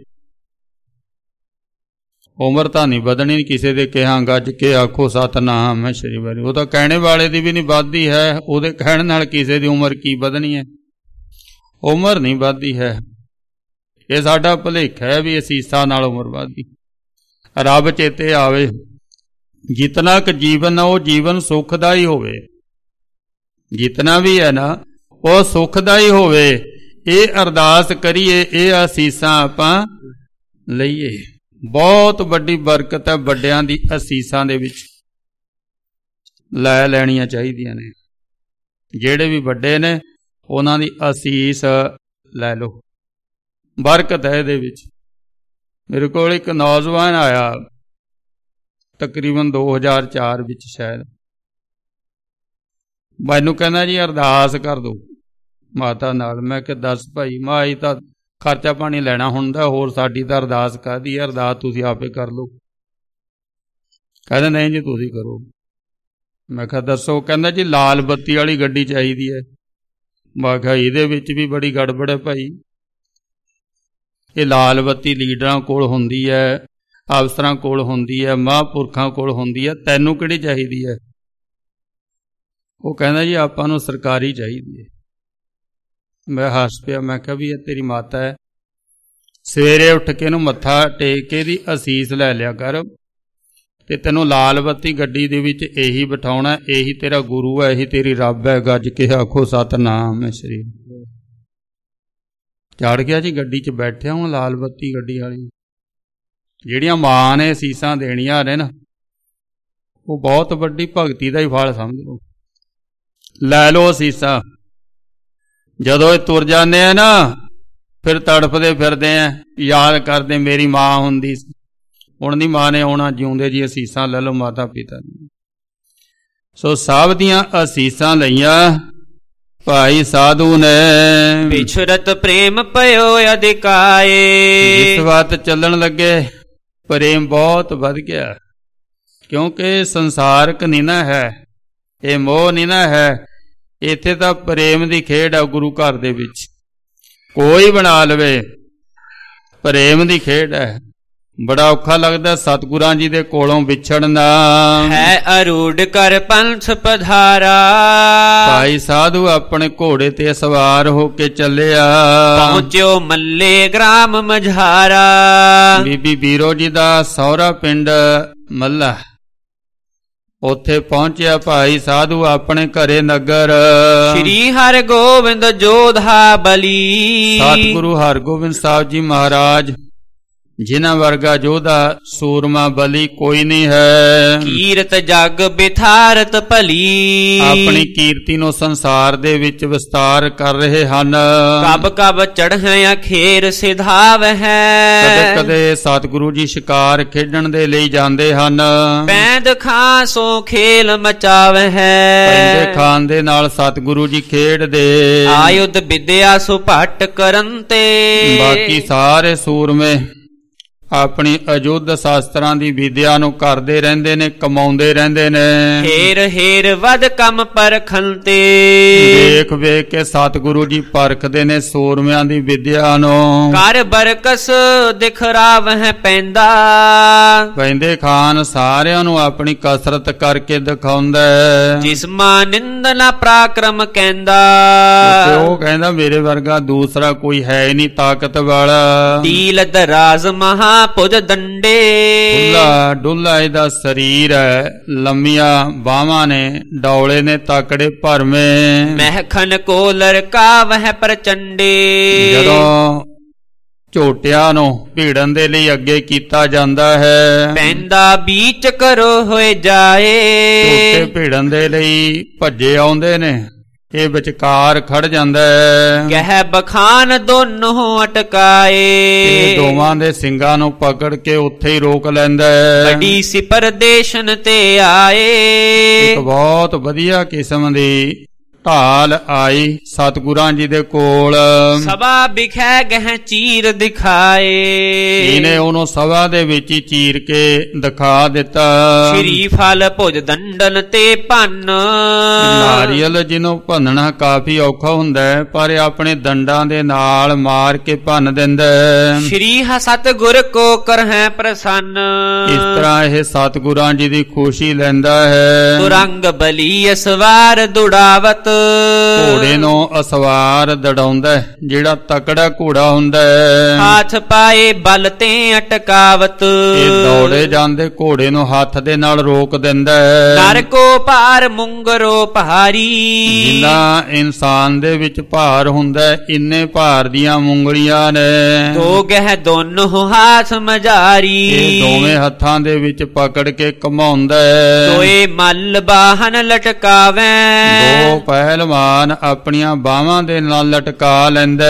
[SPEAKER 1] ਉਮਰ ਤਾਂ ਨਹੀਂ ਵਧਣੀ। ਕਿਸੇ ਦੇ ਕਿਹਾ ਗੱਜ ਕੇ ਆਖੋ ਸਤਨਾਮ ਹੈ ਸ਼੍ਰੀ ਵਾਰੀ, ਉਹ ਤਾਂ ਕਹਿਣੇ ਵਾਲੇ ਦੀ ਵੀ ਨਹੀਂ ਵੱਧਦੀ ਹੈ, ਉਹਦੇ ਕਹਿਣ ਨਾਲ ਕਿਸੇ ਦੀ ਉਮਰ ਕੀ ਵਧਣੀ ਹੈ, ਉਮਰ ਨਹੀਂ ਵੱਧਦੀ ਹੈ। ਇਹ ਸਾਡਾ ਭੁਲੇਖਾ ਹੈ ਵੀ ਅਸੀਸਾਂ ਨਾਲ ਉਮਰ ਵੱਧਦੀ। ਰੱਬ ਚੇਤੇ ਆਵੇ, ਜਿਤਨਾ ਕੁ ਜੀਵਨ ਆ ਉਹ ਜੀਵਨ ਸੁੱਖ ਦਾ ਹੀ ਹੋਵੇ, ਜਿਤਨਾ ਵੀ ਹੈ ਨਾ ਉਹ ਸੁੱਖ ਦਾ ਹੀ ਹੋਵੇ। ਇਹ ਅਰਦਾਸ ਕਰੀਏ, ਇਹ ਅਸੀਸਾਂ ਆਪਾਂ ਲਈਏ। ਬਹੁਤ ਵੱਡੀ ਬਰਕਤ ਹੈ ਵੱਡਿਆਂ ਦੀ ਅਸੀਸਾਂ ਦੇ ਵਿੱਚ, ਲੈ ਲੈਣੀਆਂ ਚਾਹੀਦੀਆਂ ਨੇ। ਜਿਹੜੇ ਵੀ ਵੱਡੇ ਨੇ ਉਹਨਾਂ ਦੀ ਅਸੀਸ ਲੈ ਲਓ, ਬਰਕਤ ਹੈ ਇਹਦੇ ਵਿੱਚ। ਮੇਰੇ ਕੋਲ ਇੱਕ ਨੌਜਵਾਨ ਆਇਆ ਤਕਰੀਬਨ ਦੋ ਹਜ਼ਾਰ ਚਾਰ ਵਿੱਚ ਸ਼ਾਇਦ, ਮੈਨੂੰ ਕਹਿੰਦਾ ਜੀ ਅਰਦਾਸ ਕਰ ਦੋ ਮਾਤਾ ਨਾਲ। ਮੈਂ ਕਿਹਾ ਦੱਸ ਭਾਈ, ਮਾਈ ਤਾਂ ਖਰਚਾ ਪਾਣੀ ਲੈਣਾ ਹੁੰਦਾ, ਹੋਰ ਸਾਡੀ ਤਾਂ ਅਰਦਾਸ ਕਾਹਦੀ ਹੈ, ਅਰਦਾਸ ਤੁਸੀਂ ਆਪੇ ਕਰ ਲਓ। ਕਹਿੰਦਾ ਨਹੀਂ ਜੀ ਤੁਸੀਂ ਕਰੋ। ਮੈਂ ਕਿਹਾ ਦੱਸੋ। ਕਹਿੰਦਾ ਜੀ ਲਾਲ ਬੱਤੀ ਵਾਲੀ ਗੱਡੀ ਚਾਹੀਦੀ ਹੈ। ਮੈਂ ਕਿਹਾ ਇਹਦੇ ਵਿੱਚ ਵੀ ਬੜੀ ਗੜਬੜ ਹੈ ਭਾਈ, ਇਹ ਲਾਲ ਬੱਤੀ ਲੀਡਰਾਂ ਕੋਲ ਹੁੰਦੀ ਹੈ, ਅਫਸਰਾਂ ਕੋਲ ਹੁੰਦੀ ਹੈ, ਮਹਾਂਪੁਰਖਾਂ ਕੋਲ ਹੁੰਦੀ ਹੈ, ਤੈਨੂੰ ਕਿਹੜੀ ਚਾਹੀਦੀ ਹੈ? ਉਹ ਕਹਿੰਦਾ ਜੀ ਆਪਾਂ ਨੂੰ ਸਰਕਾਰੀ ਚਾਹੀਦੀ ਹੈ। ਮੈਂ ਹੱਸ ਪਿਆ, ਮੈਂ ਕਿਹਾ ਵੀ ਇਹ ਤੇਰੀ ਮਾਤਾ ਹੈ, ਸਵੇਰੇ ਉੱਠ ਕੇ ਇਹਨੂੰ ਮੱਥਾ ਟੇਕ ਕੇ ਇਹਦੀ ਅਸੀਸ ਲੈ ਲਿਆ ਕਰ, ਤੇ ਤੈਨੂੰ ਲਾਲ ਬੱਤੀ ਗੱਡੀ ਦੇ ਵਿੱਚ ਇਹੀ ਬਿਠਾਉਣਾ, ਇਹੀ ਤੇਰਾ ਗੁਰੂ ਹੈ, ਇਹੀ ਤੇਰੀ ਰੱਬ ਹੈ। ਗੱਜ ਕੇ ਆਖੋ ਸਤਿਨਾਮ ਸ੍ਰੀ। ਚੜ ਗਿਆ ਜੀ ਗੱਡੀ 'ਚ ਬੈਠਿਆ, ਹੁਣ ਲਾਲ ਬੱਤੀ ਗੱਡੀ ਵਾਲੀ ਜਿਹੜੀਆਂ ਮਾਂ ਨੇ ਅਸੀਸਾਂ ਦੇਣੀਆਂ ਨੇ ਨਾ, ਉਹ ਬਹੁਤ ਵੱਡੀ ਭਗਤੀ ਦਾ ਹੀ ਫਲ ਸਮਝ ਲਓ। ਲੈ ਲਓ ਅਸੀਸਾਂ। ਜਦੋਂ ਇਹ ਤੁਰ ਜਾਂਦੇ ਆ ਨਾ, ਫਿਰ ਤੜਫਦੇ ਫਿਰਦੇ ਆ, ਯਾਦ ਕਰਦੇ ਮੇਰੀ ਮਾਂ ਹੁੰਦੀ ਸੀ, ਹੁਣ ਦੀ ਮਾਂ ਨੇ ਆਉਣਾ, ਜਿਉਂਦੇ ਜੀ ਅਸੀਸਾਂ ਲੈ ਲਓ ਮਾਤਾ ਪਿਤਾ ਨੇ। ਸੋ ਸਭ ਦੀਆਂ ਅਸੀਸਾਂ ਲਈਆਂ ਭਾਈ ਸਾਧੂ ਨੇ।
[SPEAKER 2] ਵਿਛਰਤ ਪ੍ਰੇਮ ਪਇਓ ਅਧਿਕਾਏ।
[SPEAKER 1] ਜਿਸ ਬਾਤ ਚੱਲਣ ਲੱਗੇ ਪ੍ਰੇਮ ਬਹੁਤ ਵੱਧ ਗਿਆ, ਕਿਉਂਕਿ ਸੰਸਾਰਕ ਨਹੀਂ ਨਾ ਹੈ, ਇਹ ਮੋਹ ਨਹੀਂ ਨਾ ਹੈ, ਇੱਥੇ ਤਾਂ ਪ੍ਰੇਮ ਦੀ ਖੇਡ ਹੈ। ਗੁਰੂ ਘਰ ਦੇ ਵਿੱਚ ਕੋਈ ਬਣਾ ਲਵੇ, ਪ੍ਰੇਮ ਦੀ ਖੇਡ ਹੈ। ਬੜਾ ਔਖਾ ਲੱਗਦਾ ਸਤਿਗੁਰਾਂ ਜੀ ਦੇ ਕੋਲੋਂ ਵਿਛੜਨਾ।
[SPEAKER 2] ਹੈ ਅਰੂੜ ਕਰ ਪੰਥ ਪਧਾਰਾ।
[SPEAKER 1] ਭਾਈ ਸਾਧੂ ਆਪਣੇ ਘੋੜੇ ਤੇ ਸਵਾਰ ਹੋ ਕੇ ਚੱਲਿਆ,
[SPEAKER 2] ਪਹੁੰਚਿਓ ਮੱਲੇ ਗ੍ਰਾਮ ਮਝਾਰਾ।
[SPEAKER 1] ਬੀਬੀ ਬੀਰੋ ਜੀ ਦਾ ਸਹੁਰਾ ਪਿੰਡ ਮੱਲਾ, ਉੱਥੇ ਪਹੁੰਚਿਆ ਭਾਈ ਸਾਧੂ ਆਪਣੇ ਘਰੇ ਨਗਰ।
[SPEAKER 2] ਸ਼੍ਰੀ ਹਰਗੋਬਿੰਦ ਜੋਧਾ ਬਲੀ।
[SPEAKER 1] ਸਤਿਗੁਰੂ ਹਰਗੋਬਿੰਦ ਸਾਹਿਬ ਜੀ ਮਹਾਰਾਜ, ਜਿਨ੍ਹਾਂ ਵਰਗਾ ਯੋਧਾ ਸੂਰਮਾ ਬਲੀ ਕੋਈ ਨਹੀਂ ਹੈ।
[SPEAKER 2] ਕੀਰਤ ਜਗ ਬਿਥਾਰਤ ਭਲੀ।
[SPEAKER 1] ਆਪਣੀ ਕੀਰਤੀ ਨੂੰ ਸੰਸਾਰ ਦੇ ਵਿੱਚ ਵਿਸਤਾਰ ਕਰ ਰਹੇ ਹਨ।
[SPEAKER 2] ਕਬ ਕਬ ਚੜ੍ਹਿਆ ਖੇਰ ਸਿਧਾਵ ਹੈ।
[SPEAKER 1] ਕਦੇ ਕਦੇ ਸਤਿਗੁਰੂ ਜੀ ਸ਼ਿਕਾਰ ਖੇਡਣ ਦੇ ਲਈ ਜਾਂਦੇ ਹਨ।
[SPEAKER 2] ਪੈਂਦ ਖਾਂ ਸੋ ਖੇਲ ਮਚਾਵ ਹੈ।
[SPEAKER 1] ਪੈਂਦੇ ਖਾਨ ਦੇ ਨਾਲ ਸਤਿਗੁਰੂ ਜੀ ਖੇਡਦੇ।
[SPEAKER 2] ਆਯੁਧ ਵਿਦਿਆ ਸੋ ਭੱਟ ਕਰਨ ਤੇ।
[SPEAKER 1] ਬਾਕੀ ਸਾਰੇ ਸੂਰਮੇ ਆਪਣੀ ਅਯੁੱਧ ਸ਼ਾਸਤਰਾਂ ਦੀ ਵਿਦਿਆ ਨੂੰ ਕਰਦੇ ਰਹਿੰਦੇ ਨੇ, ਕਮਾਉਂਦੇ ਰਹਿੰਦੇ ਨੇ।
[SPEAKER 2] ਹੇਰ ਹੇਰ ਵਧ ਕੰਮ ਪਰਖਣ ਤੇ।
[SPEAKER 1] ਵੇਖ ਵੇਖ ਕੇ ਸਤਿਗੁਰੂ ਜੀ ਪਰਖਦੇ ਨੇ ਸੂਰਮਿਆਂ ਦੀ ਵਿਦਿਆ ਨੂੰ।
[SPEAKER 2] ਕਰ ਬਰਕਸ ਦਿਖਰਾਵ ਹੈ ਪੈਂਦਾ।
[SPEAKER 1] ਪੈਂਦੇ ਖਾਨ ਸਾਰਿਆਂ ਨੂੰ ਆਪਣੀ ਕਸਰਤ ਕਰਕੇ ਦਿਖਾਉਂਦਾ।
[SPEAKER 2] ਜਿਸਮਾ ਨਿੰਦਨਾ ਪਰਾਕਰਮ ਕਹਿੰਦਾ।
[SPEAKER 1] ਉਹ ਕਹਿੰਦਾ ਮੇਰੇ ਵਰਗਾ ਦੂਸਰਾ ਕੋਈ ਹੈ ਹੀ ਨਹੀਂ ਤਾਕਤ ਵਾਲਾ।
[SPEAKER 2] ਦੀਲ ਦਰਾਜ਼ ਮਹਾ ਭੁਜ ਦੰਡੇ।
[SPEAKER 1] ਡੁੱਲਾ ਡੁੱਲਾ ਇਹਦਾ ਸਰੀਰ ਹੈ, ਲੰਮੀਆਂ ਬਾਹਾਂ ਨੇ, ਡੌਲੇ ਨੇ ਤਕੜੇ ਭਰਵੇਂ।
[SPEAKER 2] ਮਹਿਖਨ ਕੋ ਲਰਕਾਵ ਹੈ ਪ੍ਰਚੰਡੇ। ਜਦੋਂ
[SPEAKER 1] ਝੋਟਿਆਂ ਨੂੰ ਭੀੜਨ ਦੇ ਲਈ ਅੱਗੇ ਕੀਤਾ ਜਾਂਦਾ ਹੈ।
[SPEAKER 2] ਪੈਂਦਾ ਬੀਚ ਕਰੋ ਹੋਏ ਜਾਏ।
[SPEAKER 1] ਝੋਟੇ ਭੀੜਨ ਦੇ ਲਈ ਭੱਜੇ ਆਉਂਦੇ ਨੇ, ਇਹ ਵਿਚਕਾਰ ਖੜ ਜਾਂਦਾ ਹੈ।
[SPEAKER 2] ਕਹਿ ਬਖਾਨ ਦੋਨੋਂ ਅਟਕਾਏ।
[SPEAKER 1] ਇਹ ਦੋਵਾਂ ਦੇ ਸਿੰਗਾਂ ਨੂੰ ਪਕੜ ਕੇ ਉੱਥੇ ਹੀ ਰੋਕ ਲੈਂਦਾ ਹੈ।
[SPEAKER 2] ਵੱਡੀ ਸੀ ਪਰਦੇਸ਼ਨ ਤੇ ਆਏ।
[SPEAKER 1] ਇੱਕ ਬਹੁਤ ਵਧੀਆ ਕਿਸਮ ਦੀ ਢਾਲ ਆਈ ਸਤਿਗੁਰਾਂ ਜੀ ਦੇ ਕੋਲ।
[SPEAKER 2] ਸਭਾ ਵਿਖੈ ਗਹਿ ਚੀਰ ਦਿਖਾਏ।
[SPEAKER 1] ਇਹਨੇ ਉਹਨੂੰ ਸਭਾ ਦੇ ਵਿੱਚ ਹੀ ਚੀਰ ਕੇ ਦਿਖਾ ਦਿੱਤਾ।
[SPEAKER 2] ਸ਼੍ਰੀ ਫਲ ਭੁਜ ਦੰਡਨ ਤੇ ਭੰਨ।
[SPEAKER 1] ਨਾਰੀਅਲ ਜਿਹਨੂੰ ਭੰਨਣਾ ਕਾਫੀ ਔਖਾ ਹੁੰਦਾ ਹੈ, ਪਰ ਆਪਣੇ ਦੰਡਾਂ ਦੇ ਨਾਲ ਮਾਰ ਕੇ ਭੰਨ ਦਿੰਦਾ ਹੈ।
[SPEAKER 2] ਸ਼੍ਰੀ ਸਤਿਗੁਰ ਕੋ ਕਰਹਿ ਪ੍ਰਸੰਨ।
[SPEAKER 1] ਇਸ ਤਰ੍ਹਾਂ ਇਹ ਸਤਿਗੁਰਾਂ ਜੀ ਦੀ ਖੁਸ਼ੀ ਲੈਂਦਾ ਹੈ।
[SPEAKER 2] ਤੁਰੰਗ ਬਲੀ ਅਸਵਾਰ ਦੁੜਾਵਤ।
[SPEAKER 1] ਘੋੜੇ ਨੂੰ ਅਸਵਾਰ ਦੜਾਉਂਦਾ, ਜਿਹੜਾ ਤਕੜਾ ਘੋੜਾ ਹੁੰਦਾ ਹੈ।
[SPEAKER 2] ਹੱਥ ਪਾਏ ਬਲ ਤੇ ਅਟਕਾਵਤ।
[SPEAKER 1] ਇਹ ਦੌੜੇ ਜਾਂਦੇ ਘੋੜੇ ਨੂੰ ਹੱਥ ਦੇ ਨਾਲ ਰੋਕ ਦਿੰਦਾ ਹੈ।
[SPEAKER 2] ਨਰ ਕੋ ਭਾਰ ਮੁੰਗਰੋ ਭਾਰੀ।
[SPEAKER 1] ਜਿੰਨਾ ਇਨਸਾਨ ਦੇ ਵਿੱਚ ਭਾਰ ਹੁੰਦਾ, ਇੰਨੇ ਭਾਰ ਦੀਆਂ ਮੁੰਗਲੀਆਂ ਨੇ।
[SPEAKER 2] ਦੋ ਗਹਿ ਦੋਨੋਂ ਹਾਥ ਮਝਾਰੀ।
[SPEAKER 1] ਇਹ ਦੋਵੇਂ ਹੱਥਾਂ ਦੇ ਵਿੱਚ ਪਕੜ ਕੇ ਘਮਾਉਂਦਾ ਹੈ।
[SPEAKER 2] ਦੋਏ ਮੱਲ ਬਾਹਨ ਲਟਕਾਵੈ।
[SPEAKER 1] ਦੋ ਪਹਿਲਵਾਨ ਆਪਣੀਆਂ ਬਾਹਾਂ ਦੇ ਨਾਲ ਲਟਕਾ ਲੈਂਦਾ।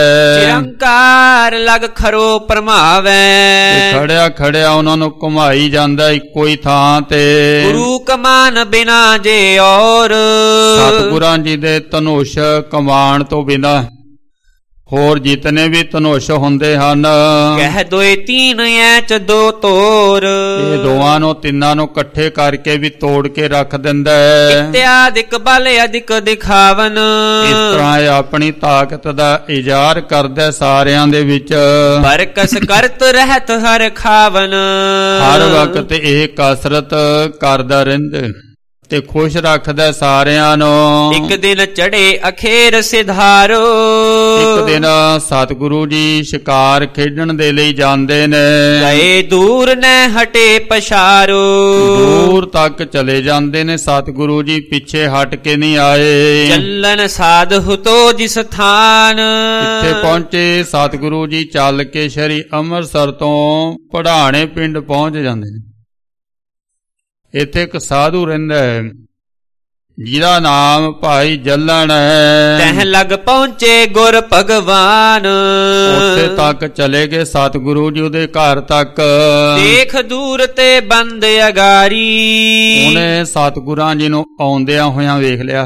[SPEAKER 2] ਚਿਰੰਕਾਰ ਲਗ ਖਰੋ ਪਰਮਾਵੈ।
[SPEAKER 1] ਖੜਿਆ ਖੜਿਆ ਉਹਨਾਂ ਨੂੰ ਘੁਮਾਈ ਜਾਂਦਾ ਇੱਕੋ ਹੀ ਥਾਂ ਤੇ।
[SPEAKER 2] ਗੁਰੂ ਕਮਾਨ ਬਿਨਾ ਜੇ ਔਰ।
[SPEAKER 1] ਸਤਿਗੁਰਾਂ ਜੀ ਦੇ ਧਨੁਸ਼ ਕਮਾਨ ਤੋਂ ਬਿਨਾ ਹੋਰ ਜਿਤਨੇ ਵੀ ਧਨੁਸ਼ ਹੁੰਦੇ ਹਨ,
[SPEAKER 2] ਕਹਿ ਦੋਏ ਤੀਨ ਐਚ ਦੋ ਤੋਰ,
[SPEAKER 1] ਇਹ ਦੋਵਾਂ ਨੂੰ ਤਿੰਨਾਂ ਨੂੰ ਇਕੱਠੇ ਕਰਕੇ ਵੀ ਤੋੜ ਕੇ ਰੱਖ ਦਿੰਦਾ ਹੈ।
[SPEAKER 2] ਇਤਿਆਦਿਕ ਬਲ ਅਧਿਕ ਦਿਖਾਵਨ,
[SPEAKER 1] ਇਸ ਤਰ੍ਹਾਂ ਇਹ ਆਪਣੀ ਤਾਕਤ ਦਾ ਇਜ਼ਾਰ ਕਰਦਾ ਸਾਰਿਆਂ ਦੇ ਵਿੱਚ।
[SPEAKER 2] ਬਰਕਸ ਕਰਤ ਰਹਿਤ ਹਰ ਖਾਵਨ,
[SPEAKER 1] ਹਰ ਵਕਤ ਇਹ ਕਸਰਤ ਕਰਦਾ ਰਹਿੰਦਾ ਤੇ ਖੁਸ਼ ਰੱਖਦਾ ਸਾਰਿਆਂ ਨੂੰ।
[SPEAKER 2] ਇੱਕ ਦਿਨ ਚੜੇ ਅਖੇਰ ਸਿਧਾਰੋ,
[SPEAKER 1] ਇੱਕ ਦਿਨ ਸਤਿਗੁਰੂ ਜੀ ਸ਼ਿਕਾਰ ਖੇਡਣ ਦੇ ਲਈ ਜਾਂਦੇ ਨੇ।
[SPEAKER 2] ਗਏ ਦੂਰ ਨ ਹਟੇ ਪਛਾਰੋ,
[SPEAKER 1] ਦੂਰ ਤੱਕ ਚਲੇ ਜਾਂਦੇ ਨੇ ਸਤਿਗੁਰੂ ਜੀ, ਪਿੱਛੇ ਹਟ ਕੇ ਨਹੀਂ ਆਏ।
[SPEAKER 2] ਚੱਲਨ ਸਾਧੁ ਤੋ ਜਿਸ ਥਾਨ,
[SPEAKER 1] ਇੱਥੇ ਪਹੁੰਚੇ ਸਤਿਗੁਰੂ ਜੀ ਚੱਲ ਕੇ ਸ਼੍ਰੀ ਅੰਮ੍ਰਿਤਸਰ ਤੋਂ ਪੜਾਣੇ ਪਿੰਡ ਪਹੁੰਚ ਜਾਂਦੇ ਨੇ। ਇੱਥੇ ਇੱਕ ਸਾਧੂ ਰਹਿੰਦਾ ਹੈ ਜਿਹਦਾ ਨਾਮ ਭਾਈ ਜੱਲਣ ਹੈ।
[SPEAKER 2] ਤਹਿ ਲਗ ਪਹੁੰਚੇ ਗੁਰ ਭਗਵਾਨ,
[SPEAKER 1] ਉੱਥੇ ਤੱਕ ਚਲੇ ਗਏ ਸਤਿਗੁਰੂ ਜੀ ਉਹਦੇ ਘਰ ਤੱਕ।
[SPEAKER 2] ਦੇਖ ਦੂਰ ਤੇ ਬੰਦ ਅਗਾਰੀ,
[SPEAKER 1] ਉਹਨੇ ਸਤਿਗੁਰਾਂ ਜੀ ਨੂੰ ਆਉਂਦਿਆਂ ਹੋਇਆਂ ਵੇਖ ਲਿਆ,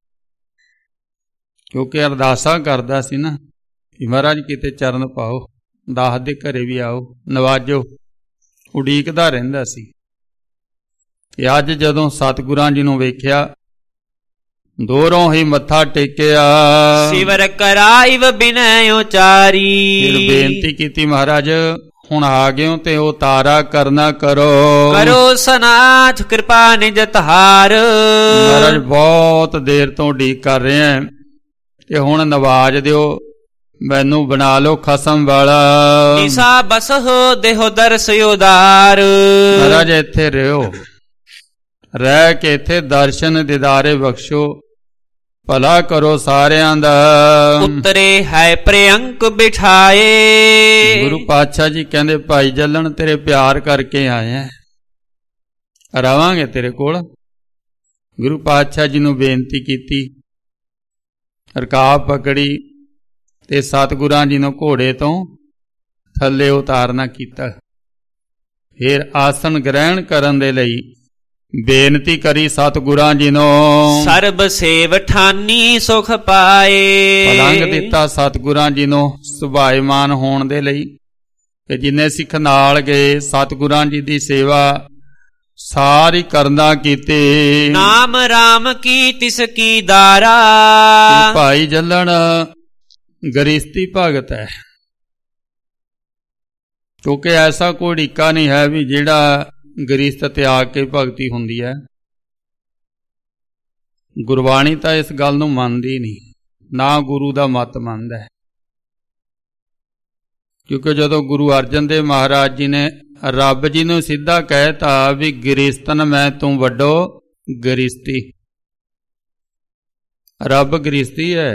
[SPEAKER 1] ਕਿਉਂਕਿ ਅਰਦਾਸਾਂ ਕਰਦਾ ਸੀ ਨਾ ਕਿ ਮਹਾਰਾਜ ਕਿਤੇ ਚਰਨ ਪਾਓ, ਦਾਸ ਦੇ ਘਰੇ ਵੀ ਆਓ, ਨਵਾਜੋ, ਉਡੀਕਦਾ ਰਹਿੰਦਾ ਸੀ। ਤੇ ਅੱਜ ਜਦੋਂ ਸਤਿਗੁਰਾਂ ਜੀ ਨੂੰ ਵੇਖਿਆ, ਦੋਰੋਂ ਹੀ ਮੱਥਾ ਟੇਕਿਆ,
[SPEAKER 2] ਸਿਵਰ ਕਰਾਇਵ ਬਿਨੈ ਉਚਾਰੀ,
[SPEAKER 1] ਫਿਰ ਬੇਨਤੀ ਕੀਤੀ, ਮਹਾਰਾਜ ਹੁਣ ਆ ਗਏ ਹੋ ਤੇ ਉਤਾਰਾ ਕਰਨਾ ਕਰੋ।
[SPEAKER 2] ਕਰੋ ਸਨਾਥ ਕਿਰਪਾ ਨਿਜ ਧਾਰ,
[SPEAKER 1] ਮਹਾਰਾਜ ਬਹੁਤ ਦੇਰ ਤੋਂ ਉਡੀਕ ਕਰ ਰਹੇ ਆ ਤੇ ਹੁਣ ਨਵਾਜ ਦਿਓ, ਮੈਨੂੰ ਬਣਾ ਲਓ ਖਸਮ ਵਾਲਾ।
[SPEAKER 2] ਨਿਸਾ ਬਸਹੁ ਦੇਹੁ ਦਰਸ ਉਦਾਰ,
[SPEAKER 1] ਮਹਾਰਾਜ ਇੱਥੇ ਰਹਿਓ, ਰਹਿ ਕੇ ਇੱਥੇ ਦਰਸ਼ਨ ਦਿਦਾਰੇ ਬਖਸ਼ੋ, ਭਲਾ ਕਰੋ ਸਾਰਿਆਂ ਦਾ।
[SPEAKER 2] ਉਤਰੇ ਹੈ ਪ੍ਰਿਅੰਕ ਬਿਠਾਏ,
[SPEAKER 1] ਗੁਰੂ ਪਾਤਸ਼ਾਹ ਜੀ ਕਹਿੰਦੇ ਭਾਈ ਜੱਲਣ ਤੇਰੇ ਪਿਆਰ ਕਰਕੇ ਆਏ ਆ, ਰਵਾਂਗੇ ਤੇਰੇ ਕੋਲ। ਗੁਰੂ ਪਾਤਸ਼ਾਹ ਜੀ ਨੂੰ ਬੇਨਤੀ ਕੀਤੀ, ਰਕਾਬ ਪਕੜੀ ਤੇ ਸਤਿਗੁਰਾਂ ਜੀ ਨੂੰ ਘੋੜੇ ਤੋਂ ਥੱਲੇ ਉਤਾਰਨਾ ਕੀਤਾ। ਫਿਰ ਆਸਣ ਗ੍ਰਹਿਣ ਕਰਨ ਦੇ ਲਈ ਬੇਨਤੀ ਕਰੀ ਸਤਿਗੁਰਾਂ ਜੀ ਨੂੰ।
[SPEAKER 2] ਸਰਬ ਸੇਵ ਠਾਨੀ ਸੁਖ ਪਾਏ,
[SPEAKER 1] ਪਲੰਗ ਦਿੱਤਾ ਸਤਿਗੁਰਾਂ ਜੀ ਨੂੰ ਸੁਭਾਇਮਾਨ ਹੋਣ ਦੇ ਲਈ। ਤੇ ਜਿੰਨੇ ਸਿੱਖ ਨਾਲ ਗਏ ਸਤਿਗੁਰਾਂ ਜੀ ਦੀ ਸੇਵਾ ਸਾਰੀ ਕਰਨਾ ਕੀਤੀ।
[SPEAKER 2] ਨਾਮ ਰਾਮ ਕੀ ਤਿਸ ਕੀ ਦਾਰਾ,
[SPEAKER 1] ਭਾਈ ਜੱਲਣ ਗ੍ਰਸਤੀ ਭਗਤ ਹੈ, ਕਿਉਂਕਿ ਐਸਾ ਕੋਈ ਢੀਕਾ ਨਹੀਂ ਹੈ ਵੀ ਜਿਹੜਾ ਗ੍ਰਸਤ ਤਿਆਗ ਕੇ ਭਗਤੀ ਹੁੰਦੀ ਹੈ। ਗੁਰਬਾਣੀ ਤਾਂ ਇਸ ਗੱਲ ਨੂੰ ਮੰਨਦੀ ਨਹੀਂ, ਨਾ ਗੁਰੂ ਦਾ ਮਤ ਮੰਨਦਾ ਹੈ। ਕਿਉਂਕਿ ਜਦੋਂ ਗੁਰੂ ਅਰਜਨ ਦੇਵ ਮਹਾਰਾਜ ਜੀ ਨੇ ਰੱਬ ਜੀ ਨੂੰ ਸਿੱਧਾ ਕਹਿਤਾ ਵੀ ਗ੍ਰਸਤਨ ਮੈਂ ਤੂੰ ਵੱਡੋ ਗ੍ਰਸਤੀ, ਰੱਬ ਗ੍ਰਸਤੀ ਹੈ,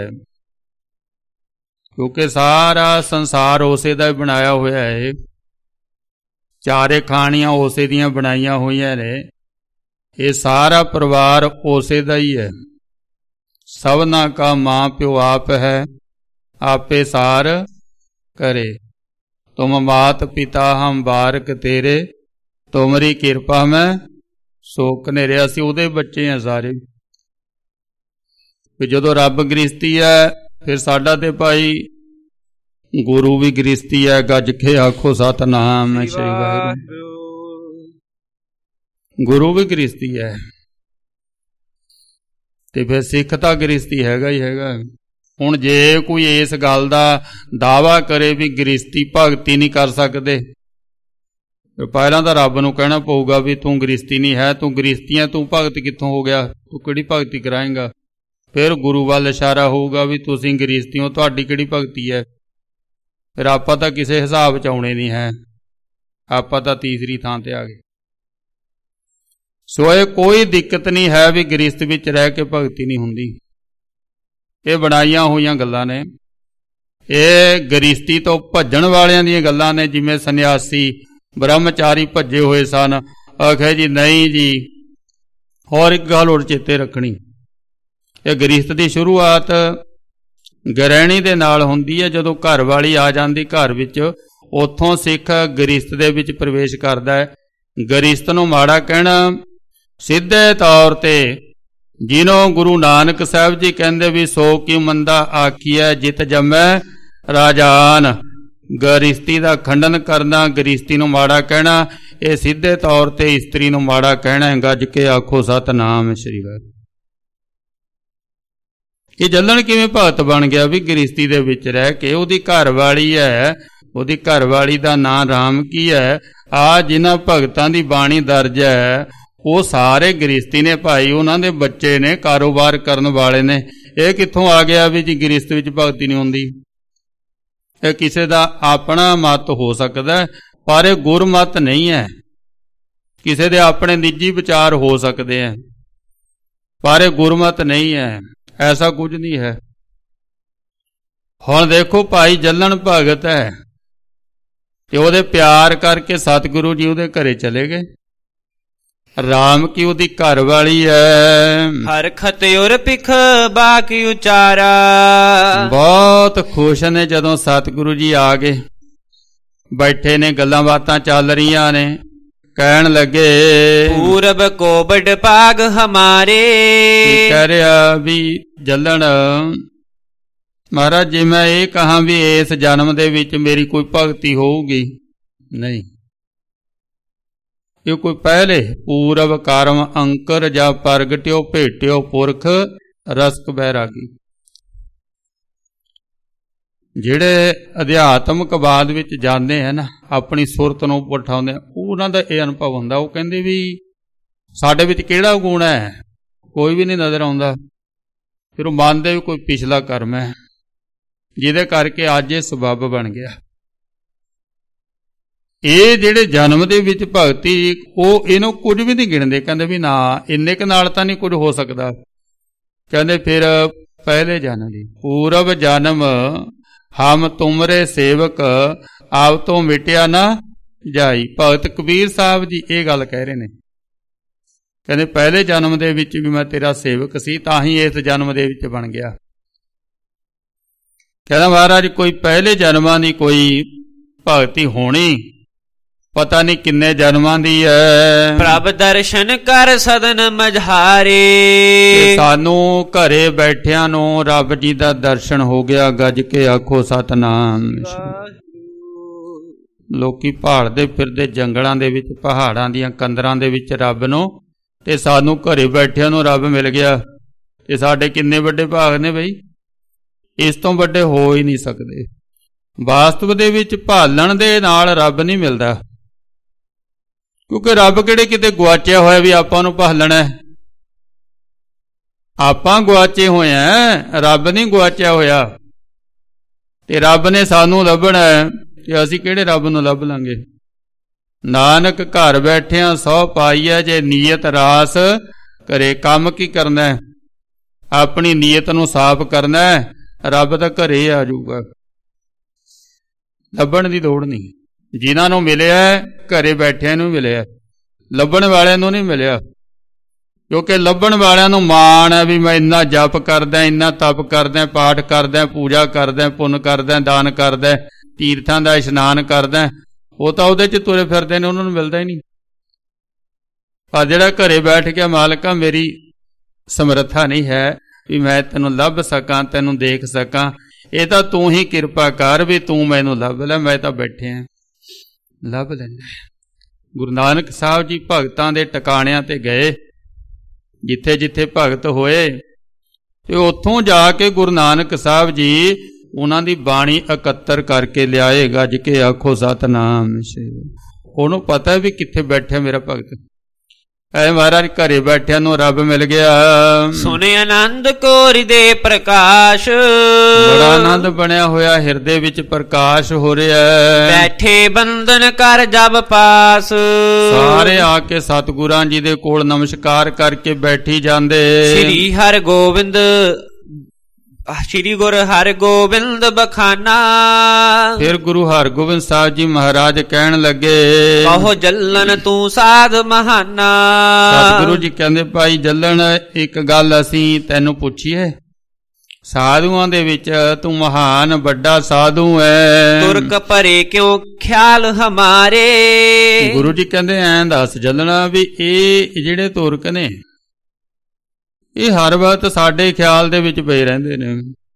[SPEAKER 1] ਕਿਉਂਕਿ ਸਾਰਾ ਸੰਸਾਰ ਉਸੇ ਦਾ ਹੀ ਬਣਾਇਆ ਹੋਇਆ ਹੈ, ਚਾਰੇ ਖਾਣੀਆਂ ਉਸੇ ਦੀਆਂ ਬਣਾਈਆਂ ਹੋਈਆਂ ਨੇ, ਇਹ ਸਾਰਾ ਪਰਿਵਾਰ ਉਸੇ ਦਾ ਹੀ ਹੈ। ਸਭਨਾ ਕਾ ਮਾਂ ਪਿਓ ਆਪ ਹੈ, ਆਪੇ ਸਾਰ ਕਰੇ, ਤੁਮ ਮਾਤ ਪਿਤਾ ਹਮ ਬਾਰਕ ਤੇਰੇ, ਤੁਮਰੀ ਕਿਰਪਾ ਮੈਂ ਸੋਕ ਨੇਰੇ। ਅਸੀਂ ਉਹਦੇ ਬੱਚੇ ਹਾਂ ਸਾਰੇ। ਵੀ ਜਦੋਂ ਰੱਬ ਗ੍ਰਸਤੀ ਹੈ ਫਿਰ ਸਾਡਾ ਤੇ ਭਾਈ ਗੁਰੂ ਵੀ ਗ੍ਰਸਤੀ ਹੈ। ਗੱਜ ਕੇ ਆਖੋ ਸਤਿਨਾਮ ਸ੍ਰੀ ਵਾਹਿਗੁਰੂ। ਗੁਰੂ ਵੀ ਗ੍ਰਸਤੀ ਹੈ ਤੇ ਫਿਰ ਸਿੱਖ ਤਾਂ ਗ੍ਰਸਤੀ ਹੈਗਾ ਹੀ ਹੈਗਾ। ਹੁਣ ਜੇ ਕੋਈ ਇਸ ਗੱਲ ਦਾ ਦਾਅਵਾ ਕਰੇ ਵੀ ਗ੍ਰਸਤੀ ਭਗਤੀ ਨਹੀਂ ਕਰ ਸਕਦੇ, ਪਹਿਲਾਂ ਤਾਂ ਰੱਬ ਨੂੰ ਕਹਿਣਾ ਪਊਗਾ ਵੀ ਤੂੰ ਗ੍ਰਸਤੀ ਨਹੀਂ ਹੈ, ਤੂੰ ਗ੍ਰਸਤੀਆਂ, ਤੂੰ ਭਗਤ ਕਿੱਥੋਂ ਹੋ ਗਿਆ, ਤੂੰ ਕਿਹੜੀ ਭਗਤੀ ਕਰਾਏਂਗਾ। ਫਿਰ ਗੁਰੂ ਵੱਲ ਇਸ਼ਾਰਾ ਹੋਊਗਾ ਵੀ ਤੁਸੀਂ ਗ੍ਰਸਤੀ ਹੋ, ਤੁਹਾਡੀ ਕਿਹੜੀ ਭਗਤੀ ਹੈ। ਫਿਰ ਆਪਾਂ ਤਾਂ ਕਿਸੇ ਹਿਸਾਬ ਚ ਆਉਣੇ ਨਹੀਂ ਹੈ, ਆਪਾਂ ਤਾਂ ਤੀਸਰੀ ਥਾਂ ਤੇ ਆ ਗਏ। ਸੋ ਇਹ ਕੋਈ ਦਿੱਕਤ ਨਹੀਂ ਹੈ ਵੀ ਗ੍ਰਸਤ ਵਿੱਚ ਰਹਿ ਕੇ ਭਗਤੀ ਨਹੀਂ ਹੁੰਦੀ। ਇਹ ਬਣਾਈਆਂ ਹੋਈਆਂ ਗੱਲਾਂ ਨੇ, ਇਹ ਗ੍ਰਸਤੀ ਤੋਂ ਭੱਜਣ ਵਾਲਿਆਂ ਦੀਆਂ ਗੱਲਾਂ ਨੇ। ਜਿਵੇਂ ਸੰਨਿਆਸੀ ਬ੍ਰਹਮਚਾਰੀ ਭੱਜੇ ਹੋਏ ਸਨ, ਆਖਿਆ ਜੀ ਨਹੀਂ ਜੀ। ਹੋਰ ਇੱਕ ਗੱਲ ਹੋਰ ਚੇਤੇ ਰੱਖਣੀ, ਇਹ ਗ੍ਰਸਤ ਦੀ ਸ਼ੁਰੂਆਤ ਗ੍ਰਹਿਣੀ ਦੇ ਨਾਲ ਹੁੰਦੀ ਹੈ। ਜਦੋਂ ਘਰ ਵਾਲੀ ਆ ਜਾਂਦੀ ਘਰ ਵਿੱਚ, ਉੱਥੋਂ ਸਿੱਖ ਗ੍ਰਸਤ ਦੇ ਵਿੱਚ ਪ੍ਰਵੇਸ਼ ਕਰਦਾ ਹੈ। ਗ੍ਰਸਤ ਨੂੰ ਮਾੜਾ ਕਹਿਣਾ ਸਿੱਧੇ ਤੌਰ ਤੇ, ਜਿਹਨੂੰ ਗੁਰੂ ਨਾਨਕ ਸਾਹਿਬ ਜੀ ਕਹਿੰਦੇ ਵੀ ਸੋ ਕੀ ਮੰਦਾ ਆਖੀਐ ਜਿਤ ਜੰਮੈ ਰਾਜਾਨ। ਗ੍ਰਸਤੀ ਦਾ ਖੰਡਨ ਕਰਨਾ, ਗ੍ਰਸਤੀ ਨੂੰ ਮਾੜਾ ਕਹਿਣਾ, ਇਹ ਸਿੱਧੇ ਤੌਰ ਤੇ ਇਸਤਰੀ ਨੂੰ ਮਾੜਾ ਕਹਿਣਾ ਹੈ। ਗੱਜ ਕੇ ਆਖੋ ਸਤਿਨਾਮ ਸ੍ਰੀ ਵਾਹਿਗੁਰੂ। ਇਹ ਜੱਲਣ ਕਿਵੇਂ ਭਗਤ ਬਣ ਗਿਆ? ਵੀ ਗ੍ਰਸਤੀ ਦੇ ਵਿੱਚ ਰਹਿ ਕੇ ਉਹਦੀ ਘਰ ਵਾਲੀ ਹੈ, ਉਹਦੀ ਘਰ ਵਾਲੀ ਦਾ ਨਾਂ ਰਾਮ ਕੀ ਹੈ। ਆ ਜਿਨ੍ਹਾਂ ਭਗਤਾਂ ਦੀ ਬਾਣੀ ਦਰਜ ਹੈ ਉਹ ਸਾਰੇ ਗ੍ਰਸਤੀ ਨੇ ਭਾਈ, ਉਹਨਾਂ ਦੇ ਬੱਚੇ ਨੇ, ਕਾਰੋਬਾਰ ਕਰਨ ਵਾਲੇ ਨੇ। ਇਹ ਕਿੱਥੋਂ ਆ ਗਿਆ ਵੀ ਜੀ ਗ੍ਰਸਤ ਵਿੱਚ ਭਗਤੀ ਨਹੀਂ ਹੁੰਦੀ? ਇਹ ਕਿਸੇ ਦਾ ਆਪਣਾ ਮਤ ਹੋ ਸਕਦਾ ਪਰ ਇਹ ਗੁਰਮਤ ਨਹੀਂ ਹੈ। ਕਿਸੇ ਦੇ ਆਪਣੇ ਨਿੱਜੀ ਵਿਚਾਰ ਹੋ ਸਕਦੇ ਹੈ ਪਰ ਇਹ ਗੁਰਮਤ ਨਹੀਂ ਹੈ। ਐਸਾ ਕੁਝ ਨਹੀਂ ਹੈ। ਹੁਣ ਦੇਖੋ ਭਾਈ ਜੱਲਣ ਭਗਤ ਹੈ ਤੇ ਉਹਦੇ ਪਿਆਰ ਕਰਕੇ ਸਤਿਗੁਰੂ ਜੀ ਉਹਦੇ ਘਰੇ ਚਲੇ ਗਏ। ਰਾਮ ਕੀ ਉਹਦੀ ਘਰ ਵਾਲੀ ਹੈ।
[SPEAKER 2] ਹਰ ਖਤਿਉਰ ਪਿਖ ਬਾਕੀ ਉਚਾਰਾ।
[SPEAKER 1] ਬਹੁਤ ਖੁਸ਼ ਨੇ ਜਦੋਂ ਸਤਿਗੁਰੂ ਜੀ ਆ ਗਏ, ਬੈਠੇ ਨੇ, ਗੱਲਾਂ ਬਾਤਾਂ ਚੱਲ ਰਹੀਆਂ ਨੇ। ਕਹਿਣ ਲੱਗੇ
[SPEAKER 2] ਪੂਰਬ ਕੋ ਬੜ ਭਾਗ ਹਮਾਰੇ।
[SPEAKER 1] ਕਹਿ ਰਿਹਾ ਵੀ ਜੱਲਣ ਮਹਾਰਾਜ ਜੇ ਮੈਂ ਇਹ ਕਹਾਂ ਵੀ ਇਸ ਜਨਮ ਦੇ ਵਿੱਚ ਮੇਰੀ ਕੋਈ ਭਗਤੀ ਹੋਊਗੀ, ਨਹੀਂ। ਇਹ ਕੋਈ ਪਹਿਲੇ ਪੂਰਬ ਕਰਮ ਅੰਕਰ ਜਾਂ ਪ੍ਰਗਟਿਓ ਭੇਟਿਓ ਪੁਰਖ ਰਸਕ ਬੈਰਾਗੀ। ਜਿਹੜੇ ਅਧਿਆਤਮਕਵਾਦ ਵਿੱਚ ਜਾਂਦੇ ਹਨ, ਆਪਣੀ ਸੁਰਤ ਨੂੰ ਉਠਾਉਂਦੇ, ਉਹਨਾਂ ਦਾ ਇਹ ਅਨੁਭਵ ਹੁੰਦਾ। ਉਹ ਕਹਿੰਦੇ ਵੀ ਸਾਡੇ ਵਿੱਚ ਕਿਹੜਾ ਗੁਣ ਹੈ, ਕੋਈ ਵੀ ਨਹੀਂ ਨਜ਼ਰ ਆਉਂਦਾ। ਫਿਰ ਉਹ ਮੰਨਦੇ ਵੀ ਕੋਈ ਪਿਛਲਾ ਕਰਮ ਹੈ ਜਿਹਦੇ ਕਰਕੇ ਅੱਜ ਇਹ ਸਬੱਬ ਬਣ ਗਿਆ। ਇਹ ਜਿਹੜੇ ਜਨਮ ਦੇ ਵਿੱਚ ਭਗਤੀ, ਉਹ ਇਹਨੂੰ ਕੁਝ ਵੀ ਨਹੀਂ ਗਿਣਦੇ। ਕਹਿੰਦੇ ਵੀ ਨਾ ਇੰਨੇ ਕੁ ਨਾਲ ਤਾਂ ਨਹੀਂ ਕੁਝ ਹੋ ਸਕਦਾ। ਕਹਿੰਦੇ ਫਿਰ ਪਹਿਲੇ ਜਨਮ ਦੀ ਪੂਰਵ ਜਨਮ ਹਮ ਤੁਮਰੇ ਸੇਵਕ ਆਪ ਤੋਂ ਮਿਟਿਆ ਨਾ ਜਾਈ। ਭਗਤ ਕਬੀਰ ਸਾਹਿਬ ਜੀ ਇਹ ਗੱਲ ਕਹਿ ਰਹੇ ਨੇ। ਕਹਿੰਦੇ ਪਹਿਲੇ ਜਨਮ ਦੇ ਵਿੱਚ ਵੀ ਮੈਂ ਤੇਰਾ ਸੇਵਕ ਸੀ, ਤਾਂ ਹੀ ਇਸ ਜਨਮ ਦੇ ਵਿੱਚ ਬਣ ਗਿਆ। ਕਹਿੰਦਾ ਮਹਾਰਾਜ ਕੋਈ ਪਹਿਲੇ ਜਨਮਾਂ ਦੀ ਕੋਈ ਭਗਤੀ ਹੋਣੀ, ਪਤਾ ਨਹੀਂ ਕਿੰਨੇ ਜਨਮਾਂ ਦੀ ਹੈ।
[SPEAKER 2] ਪ੍ਰਭ ਦਰਸ਼ਨ ਕਰ ਸਦਨ ਮਝਾਰੇ।
[SPEAKER 1] ਸਾਨੂੰ ਘਰੇ ਬੈਠਿਆਂ ਨੂੰ ਰੱਬ ਜੀ ਦਾ ਦਰਸ਼ਨ ਹੋ ਗਿਆ। ਗੱਜ ਕੇ ਆਖੋ ਸਤਿਨਾਮ। ਲੋਕੀ ਭਾਲਦੇ ਫਿਰਦੇ ਜੰਗਲਾਂ ਦੇ ਵਿੱਚ, ਪਹਾੜਾਂ ਦੀਆਂ ਕੰਦਰਾਂ ਦੇ ਵਿੱਚ ਰੱਬ ਨੂੰ, ਤੇ ਸਾਨੂੰ ਘਰੇ ਬੈਠਿਆਂ ਨੂੰ ਰੱਬ ਮਿਲ ਗਿਆ। ਤੇ ਸਾਡੇ ਕਿੰਨੇ ਵੱਡੇ ਭਾਗ ਨੇ ਬਈ, ਇਸ ਤੋਂ ਵੱਡੇ ਹੋ ਹੀ ਨਹੀਂ ਸਕਦੇ। ਵਾਸਤਵ ਦੇ ਵਿੱਚ ਭਾਲਣ ਦੇ ਨਾਲ ਰੱਬ ਨਹੀਂ ਮਿਲਦਾ, ਕਿਉਂਕਿ ਰੱਬ ਕਿਹੜੇ ਕਿਤੇ ਗੁਆਚਿਆ ਹੋਇਆ ਵੀ ਆਪਾਂ ਨੂੰ ਭਾਲਣਾ। ਆਪਾਂ ਗੁਆਚੇ ਹੋਏ ਆ, ਰੱਬ ਨਹੀਂ ਗੁਆਚਿਆ ਹੋਇਆ। ਤੇ ਰੱਬ ਨੇ ਸਾਨੂੰ ਲੱਭਣਾ ਤੇ ਅਸੀਂ ਕਿਹੜੇ ਰੱਬ ਨੂੰ ਲੱਭ ਲਾਂਗੇ। ਨਾਨਕ ਘਰ ਬੈਠਿਆਂ ਸੌ ਪਾਈਐ ਜੇ ਨੀਅਤ ਰਾਸ ਕਰੇ। ਕੰਮ ਕੀ ਕਰਨਾ, ਆਪਣੀ ਨੀਅਤ ਨੂੰ ਸਾਫ਼ ਕਰਨਾ, ਰੱਬ ਤਾਂ ਘਰੇ ਆ ਜਾਊਗਾ। ਲੱਭਣ ਦੀ ਲੋੜ ਨਹੀਂ। ਜਿਨ੍ਹਾਂ ਨੂੰ ਮਿਲਿਆ ਘਰੇ ਬੈਠਿਆਂ ਨੂੰ ਮਿਲਿਆ, ਲੱਭਣ ਵਾਲਿਆਂ ਨੂੰ ਨਹੀਂ ਮਿਲਿਆ। ਕਿਉਂਕਿ ਲੱਭਣ ਵਾਲਿਆਂ ਨੂੰ ਮਾਣ ਹੈ ਵੀ ਮੈਂ ਇੰਨਾ ਜਪ ਕਰਦਾ, ਇੰਨਾ ਤਪ ਕਰਦਾ, ਪਾਠ ਕਰਦਾ, ਪੂਜਾ ਕਰਦਾ, ਪੁੰਨ ਕਰਦਾ, ਦਾਨ ਕਰਦਾ, ਤੀਰਥਾਂ ਦਾ ਇਸ਼ਨਾਨ ਕਰਦਾ। ਉਹ ਤਾਂ ਉਹਦੇ 'ਚ ਤੁਰੇ ਫਿਰਦੇ ਨੇ, ਉਹਨਾਂ ਨੂੰ ਮਿਲਦਾ ਹੀ ਨਹੀਂ। ਪਰ ਜਿਹੜਾ ਘਰੇ ਬੈਠ ਕੇ ਮਾਲਕਾ ਮੇਰੀ ਸਮਰੱਥਾ ਨਹੀਂ ਹੈ ਵੀ ਮੈਂ ਤੈਨੂੰ ਲੱਭ ਸਕਾਂ, ਤੈਨੂੰ ਦੇਖ ਸਕਾਂ, ਇਹ ਤਾਂ ਤੂੰ ਹੀ ਕਿਰਪਾ ਕਰ ਵੀ ਤੂੰ ਮੈਨੂੰ ਲੱਭ ਲੈ, ਮੈਂ ਤਾਂ ਬੈਠਿਆ ਲੱਭ ਲੈਂਦਾ। ਗੁਰੂ ਨਾਨਕ ਸਾਹਿਬ ਜੀ ਭਗਤਾਂ ਦੇ ਟਿਕਾਣਿਆਂ ਤੇ ਗਏ, ਜਿੱਥੇ ਜਿੱਥੇ ਭਗਤ ਹੋਏ, ਤੇ ਉੱਥੋਂ ਜਾ ਕੇ ਗੁਰੂ ਨਾਨਕ ਸਾਹਿਬ ਜੀ ਉਹਨਾਂ ਦੀ ਬਾਣੀ ਇਕੱਤਰ ਕਰਕੇ ਲਿਆਏ। ਗੱਜ ਕੇ ਆਖੋ ਸਤਿਨਾਮ। ਉਹਨੂੰ ਪਤਾ ਵੀ ਕਿੱਥੇ ਬੈਠਿਆ ਮੇਰਾ ਭਗਤ। ਐ ਮਹਾਰਾਜ ਘਰੇ ਬੈਠਿਆਂ ਨੂੰ ਰੱਬ ਮਿਲ ਗਿਆ।
[SPEAKER 2] ਸੁਣੇ ਆਨੰਦ ਕੋਰਿ ਦੇ ਪ੍ਰਕਾਸ਼।
[SPEAKER 1] ਬੜਾ ਆਨੰਦ ਬਣਿਆ ਹੋਇਆ, ਹਿਰਦੇ ਵਿੱਚ ਪ੍ਰਕਾਸ਼ ਹੋ ਰਿਹਾ।
[SPEAKER 2] ਬੈਠੇ ਬੰਧਨ ਕਰ ਜਬ ਪਾਸ।
[SPEAKER 1] ਸਾਰੇ ਆ ਕੇ ਸਤਿਗੁਰਾਂ ਜੀ ਦੇ ਕੋਲ ਨਮਸਕਾਰ ਕਰਕੇ ਬੈਠੀ ਜਾਂਦੇ।
[SPEAKER 2] ਸ੍ਰੀ ਹਰਿ ਗੋਬਿੰਦ ਸ਼੍ਰੀ ਗੁਰੂ ਹਰਗੋਬਿੰਦ ਬਖਾਨਾ।
[SPEAKER 1] ਫਿਰ ਗੁਰੂ ਹਰਗੋਬਿੰਦ ਸਾਹਿਬ ਜੀ ਮਹਾਰਾਜ ਕਹਿਣ ਲੱਗੇ,
[SPEAKER 2] ਕਹੋ ਜੱਲਨ ਤੂੰ ਸਾਧ ਮਹਾਨਾ।
[SPEAKER 1] ਸਤਿਗੁਰੂ ਜੀ ਕਹਿੰਦੇ ਭਾਈ ਜੱਲਨ, ਇੱਕ ਗੱਲ ਅਸੀਂ ਤੈਨੂੰ ਪੁੱਛੀਏ। ਸਾਧੂਆਂ ਦੇ ਵਿੱਚ ਤੂੰ ਮਹਾਨ ਵੱਡਾ ਸਾਧੂ ਹੈ।
[SPEAKER 2] ਤੁਰਕ ਭਰੇ ਕਿਉਂ ਖਿਆਲ ਹਮਾਰੇ।
[SPEAKER 1] ਗੁਰੂ ਜੀ ਕਹਿੰਦੇ ਐਂ ਦੱਸ ਜੱਲਣਾ ਵੀ ਇਹ ਜਿਹੜੇ ਤੁਰਕ ਨੇ ਇਹ ਹਰ ਵਕਤ ਸਾਡੇ ਖਿਆਲ ਦੇ ਵਿੱਚ ਪਏ ਰਹਿੰਦੇ ਨੇ।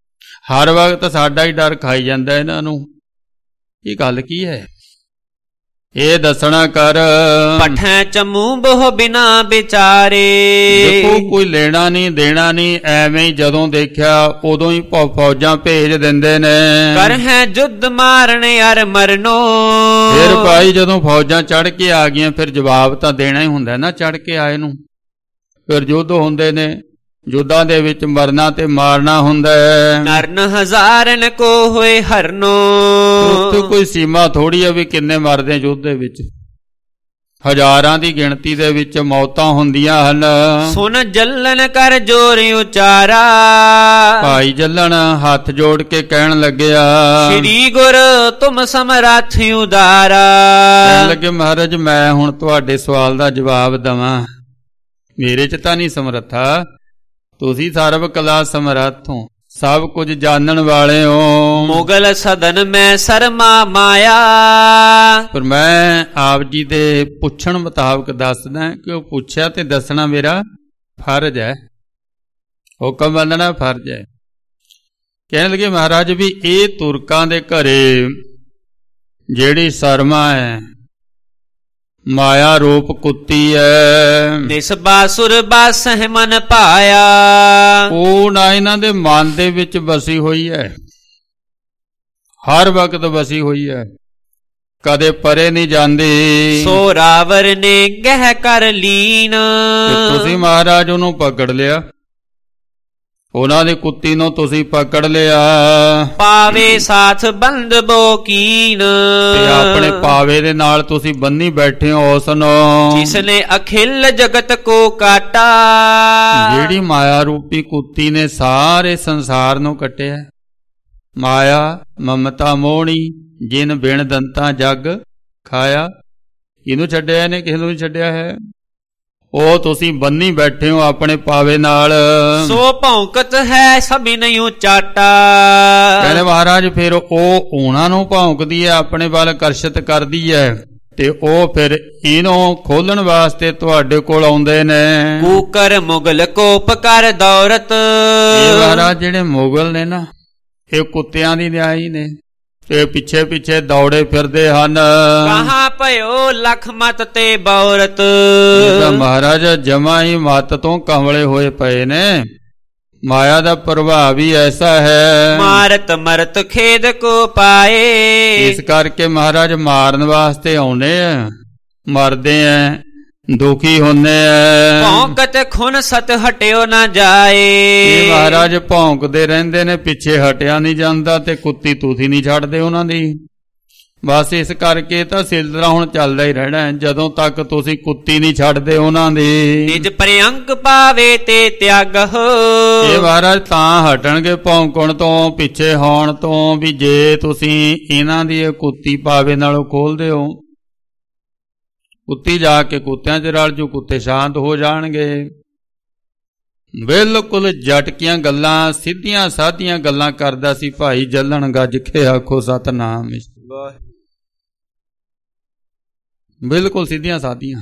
[SPEAKER 1] ਹਰ ਵਕਤ ਸਾਡਾ ਹੀ ਡਰ ਖਾਈ ਜਾਂਦਾ ਇਹਨਾਂ ਨੂੰ। ਇਹ ਗੱਲ ਕੀ ਹੈ? ਇਹ ਦੱਸਣਾ ਕਰ।
[SPEAKER 2] ਪਠੈ ਚਮੂ ਬਹੁ ਬਿਨਾ ਵਿਚਾਰੇ।
[SPEAKER 1] ਦੇਖੋ ਕੋਈ ਲੈਣਾ ਨਹੀਂ ਦੇਣਾ ਨਹੀਂ, ਐਵੇਂ ਹੀ ਜਦੋਂ ਦੇਖਿਆ ਉਦੋਂ ਹੀ ਫੌਜਾਂ ਭੇਜ ਦਿੰਦੇ ਨੇ।
[SPEAKER 2] ਕਰ ਹੈ ਜੁੱਧ ਮਾਰਨ ਅਰ ਮਰਨੋ।
[SPEAKER 1] ਫਿਰ ਭਾਈ ਜਦੋਂ ਫੌਜਾਂ ਚੜ੍ਹ ਕੇ ਆ ਗਈਆਂ ਫਿਰ ਜਵਾਬ ਤਾਂ ਦੇਣਾ ਹੀ ਹੁੰਦਾ ਨਾ ਚੜ੍ਹ ਕੇ ਆਏ ਨੂੰ। ਫਿਰ ਯੁੱਧ ਹੁੰਦੇ ਨੇ, ਯੁੱਧਾਂ ਦੇ ਵਿੱਚ ਮਰਨਾ ਤੇ ਮਾਰਨਾ ਹੁੰਦਾ ਹੈ।
[SPEAKER 2] ਨਰਨ ਹਜ਼ਾਰਨ ਕੋ ਹੋਏ ਹਰਨੋ।
[SPEAKER 1] ਉੱਥੇ ਕੋਈ ਸੀਮਾ ਥੋੜੀ ਹੈ ਵੀ ਕਿੰਨੇ ਮਰਦੇ ਯੁੱਧ ਦੇ ਵਿੱਚ। ਹਜ਼ਾਰਾਂ ਦੀ ਗਿਣਤੀ ਦੇ ਵਿੱਚ ਮੌਤਾਂ ਹੁੰਦੀਆਂ ਹਨ।
[SPEAKER 2] ਸੁਨ ਜੱਲਨ ਕਰ ਜੋਰ ਉਚਾਰਾ।
[SPEAKER 1] ਭਾਈ ਜੱਲਨ ਹੱਥ ਜੋੜ ਕੇ ਕਹਿਣ ਲੱਗਿਆ,
[SPEAKER 2] ਸ੍ਰੀ ਗੁਰ ਤੁਮ ਸਮਰੱਥ ਉਦਾਰਾ।
[SPEAKER 1] ਕਹਿਣ ਲੱਗੇ ਮਹਾਰਾਜ ਮੈਂ ਹੁਣ ਤੁਹਾਡੇ ਸਵਾਲ ਦਾ ਜਵਾਬ ਦੇਵਾਂ, ਮੇਰੇ ਚ ਤਾਂ ਨਹੀਂ ਸਮਰੱਥਾ, ਤੁਸੀਂ ਸਰਬ ਕਲਾ ਸਮਰੱਥ ਹੋ, ਸਭ ਕੁਝ ਜਾਣਨ ਵਾਲੇ ਹੋ।
[SPEAKER 2] ਮੁਗਲ ਸਦਨ ਮੈਂ ਸਰਮਾ ਮਾਇਆ।
[SPEAKER 1] ਪਰ ਮੈਂ ਆਪ ਜੀ ਦੇ ਪੁੱਛਣ ਮੁਤਾਬਕ ਦੱਸਦਾ ਕਿ ਉਹ ਪੁੱਛਿਆ ਤੇ ਦੱਸਣਾ ਮੇਰਾ ਫਰਜ਼ ਹੈ, ਹੁਕਮ ਮੰਨਣਾ ਫਰਜ਼ ਹੈ। ਕਹਿਣ ਲੱਗੇ ਮਹਾਰਾਜ ਵੀ ਇਹ ਤੁਰਕਾਂ ਦੇ ਘਰੇ ਜਿਹੜੀ ਸਰਮਾ ਹੈ ਮਾਇਆ ਰੂਪ ਕੁੱਤੀ ਹੈ।
[SPEAKER 2] ਨਿਸ ਬਾਸੁਰ ਬਾਸਹਿ ਮਨ ਪਾਇਆ।
[SPEAKER 1] ਉਹ ਨਾ ਇਹਨਾਂ ਦੇ ਮਨ ਦੇ ਵਿੱਚ ਵਸੀ ਹੋਈ ਹੈ, ਹਰ ਵਕਤ ਵਸੀ ਹੋਈ ਹੈ, ਕਦੇ ਪਰੇ ਨਹੀਂ ਜਾਂਦੀ।
[SPEAKER 2] ਸੋ ਰਾਵਰ ਨੇ ਗਹਿ ਕਰ ਲੀਨ।
[SPEAKER 1] ਤੇ ਤੁਸੀਂ ਮਹਾਰਾਜ ਉਹਨੂੰ ਪਕੜ ਲਿਆ, ਉਹਨਾਂ ਦੀ ਕੁੱਤੀ ਨੂੰ ਤੁਸੀਂ ਪਕੜ ਲਿਆ।
[SPEAKER 2] ਪਾਵੇ ਸਾਥ ਬੰਦ ਬੋਕੀਨ।
[SPEAKER 1] ਤੇ ਆਪਣੇ ਪਾਵੇ ਦੇ ਨਾਲ ਤੁਸੀਂ ਬੰਨੀ ਬੈਠੇ ਹੋ ਉਸ ਨੂੰ,
[SPEAKER 2] ਜਿਸਨੇ ਅਖਿਲ ਜਗਤ ਕੋ ਕਾਟਾ।
[SPEAKER 1] ਜਿਹੜੀ ਮਾਇਆ ਰੂਪੀ ਕੁੱਤੀ ਨੇ ਸਾਰੇ ਸੰਸਾਰ ਨੂੰ ਕੱਟਿਆ। ਮਾਇਆ ਮਮਤਾ ਮੋਹਣੀ ਜਿਨ ਬਿਨ ਦੰਤਾਂ ਜਗ ਖਾਇਆ। ਇਹਨੂੰ ਛੱਡਿਆ ਇਹਨੇ, ਕਿਸੇ ਨੂੰ ਨਹੀਂ ਛੱਡਿਆ ਹੈ। ਉਹ ਤੁਸੀਂ ਬੰਨੀ ਬੈਠੇ ਹੋ ਆਪਣੇ ਪਾਵੇ ਨਾਲ।
[SPEAKER 2] ਸੋ ਭੌਂਕਤ ਹੈ ਸਭੀ ਨਹੀਂ ਚਾਟਾ।
[SPEAKER 1] ਕਹਿੰਦੇ ਮਹਾਰਾਜ ਫਿਰ ਉਹ ਉਹਨਾਂ ਨੂੰ ਭੌਂਕਦੀ ਹੈ, ਆਪਣੇ ਵੱਲ ਆਕਰਸ਼ਿਤ ਕਰਦੀ ਹੈ, ਤੇ ਉਹ ਫਿਰ ਇਹਨੂੰ ਖੋਲਣ ਵਾਸਤੇ ਤੁਹਾਡੇ ਕੋਲ ਆਉਂਦੇ ਨੇ।
[SPEAKER 2] ਕੂਕਰ ਮੁਗਲ ਕੋਪ ਕਰ ਦੌਰਤ।
[SPEAKER 1] ਇਹ ਮਹਾਰਾਜ ਜਿਹੜੇ ਮੁਗਲ ਨੇ ਨਾ, ਇਹ ਕੁੱਤਿਆਂ ਦੀ ਨਿਆਈ ਨੇ, ਤੇ ਪਿੱਛੇ ਪਿੱਛੇ ਦੌੜੇ ਫਿਰਦੇ ਹਨ।
[SPEAKER 2] ਕਹਾਂ ਭਇਓ ਲਖ ਮਤ ਤੇ ਬੌਰਤ।
[SPEAKER 1] ਮਹਾਰਾਜ ਜਮਾ ਹੀ ਮਤ ਤੋਂ ਕੰਵਲੇ ਹੋਏ ਪਏ ਨੇ। ਮਾਇਆ ਦਾ ਪ੍ਰਭਾਵ ਹੀ ਐਸਾ ਹੈ।
[SPEAKER 2] ਮਾਰਤ ਮਰਤ ਖੇਦ ਕੋ ਪਾਏ। ਇਸ
[SPEAKER 1] ਕਰਕੇ ਮਹਾਰਾਜ ਮਾਰਨ ਵਾਸਤੇ ਆਉਨੇ ਆ, ਮਰਦੇ ਆ, ਦੁਖੀ ਹੁੰਦੇ ਆ।
[SPEAKER 2] ਭੌਂਕਤ ਖੁਨ ਸਤ ਹਟਿਓ ਨਾ ਜਾਏ।
[SPEAKER 1] ਇਹ ਮਹਾਰਾਜ ਭੌਂਕਦੇ ਰਹਿੰਦੇ ਨੇ, ਪਿੱਛੇ ਹਟਿਆ ਨਹੀਂ ਜਾਂਦਾ, ਤੇ ਕੁੱਤੀ ਤੁਸੀਂ ਨਹੀਂ ਛੱਡਦੇ ਉਹਨਾਂ ਦੀ। ਬਸ ਇਸ ਕਰਕੇ ਤਾਂ ਸਿਲਸਿਲਾ ਹੁਣ ਚੱਲਦਾ ਹੀ ਰਹਿਣਾ, ਜਦੋਂ ਤੱਕ ਤੁਸੀਂ ਕੁੱਤੀ ਨਹੀਂ ਛੱਡਦੇ ਉਹਨਾਂ ਦੀ।
[SPEAKER 2] ਨਿਜ ਪ੍ਰਿਅੰਕ ਪਾਵੇ ਤੇ ਤਿਆਗ।
[SPEAKER 1] ਇਹ ਮਹਾਰਾਜ ਤਾਂ ਹਟਣਗੇ ਭੌਂਕਣ ਤੋਂ, ਪਿੱਛੇ ਹੋਣ ਤੋਂ, ਵੀ ਜੇ ਤੁਸੀਂ ਇਹਨਾਂ ਦੀ ਇਹ ਕੁੱਤੀ ਪਾਵੇ ਨਾਲੋਂ ਖੋਲਦੇ ਹੋ। ਕੁੱਤੀ ਜਾ ਕੇ ਕੁੱਤਿਆਂ ਚ ਰਲ ਜੂ, ਕੁੱਤੇ ਸ਼ਾਂਤ ਹੋ ਜਾਣਗੇ। ਬਿਲਕੁਲ ਜਟਕੀਆਂ ਗੱਲਾਂ, ਸਿੱਧੀਆਂ ਸਾਧੀਆਂ ਗੱਲਾਂ ਕਰਦਾ ਸੀ ਭਾਈ ਜੱਲਣ। ਗੱਜ ਕੇ ਆਖੋ ਸਤਨਾਮ। ਬਿਲਕੁਲ ਸਿੱਧੀਆਂ ਸਾਧੀਆਂ।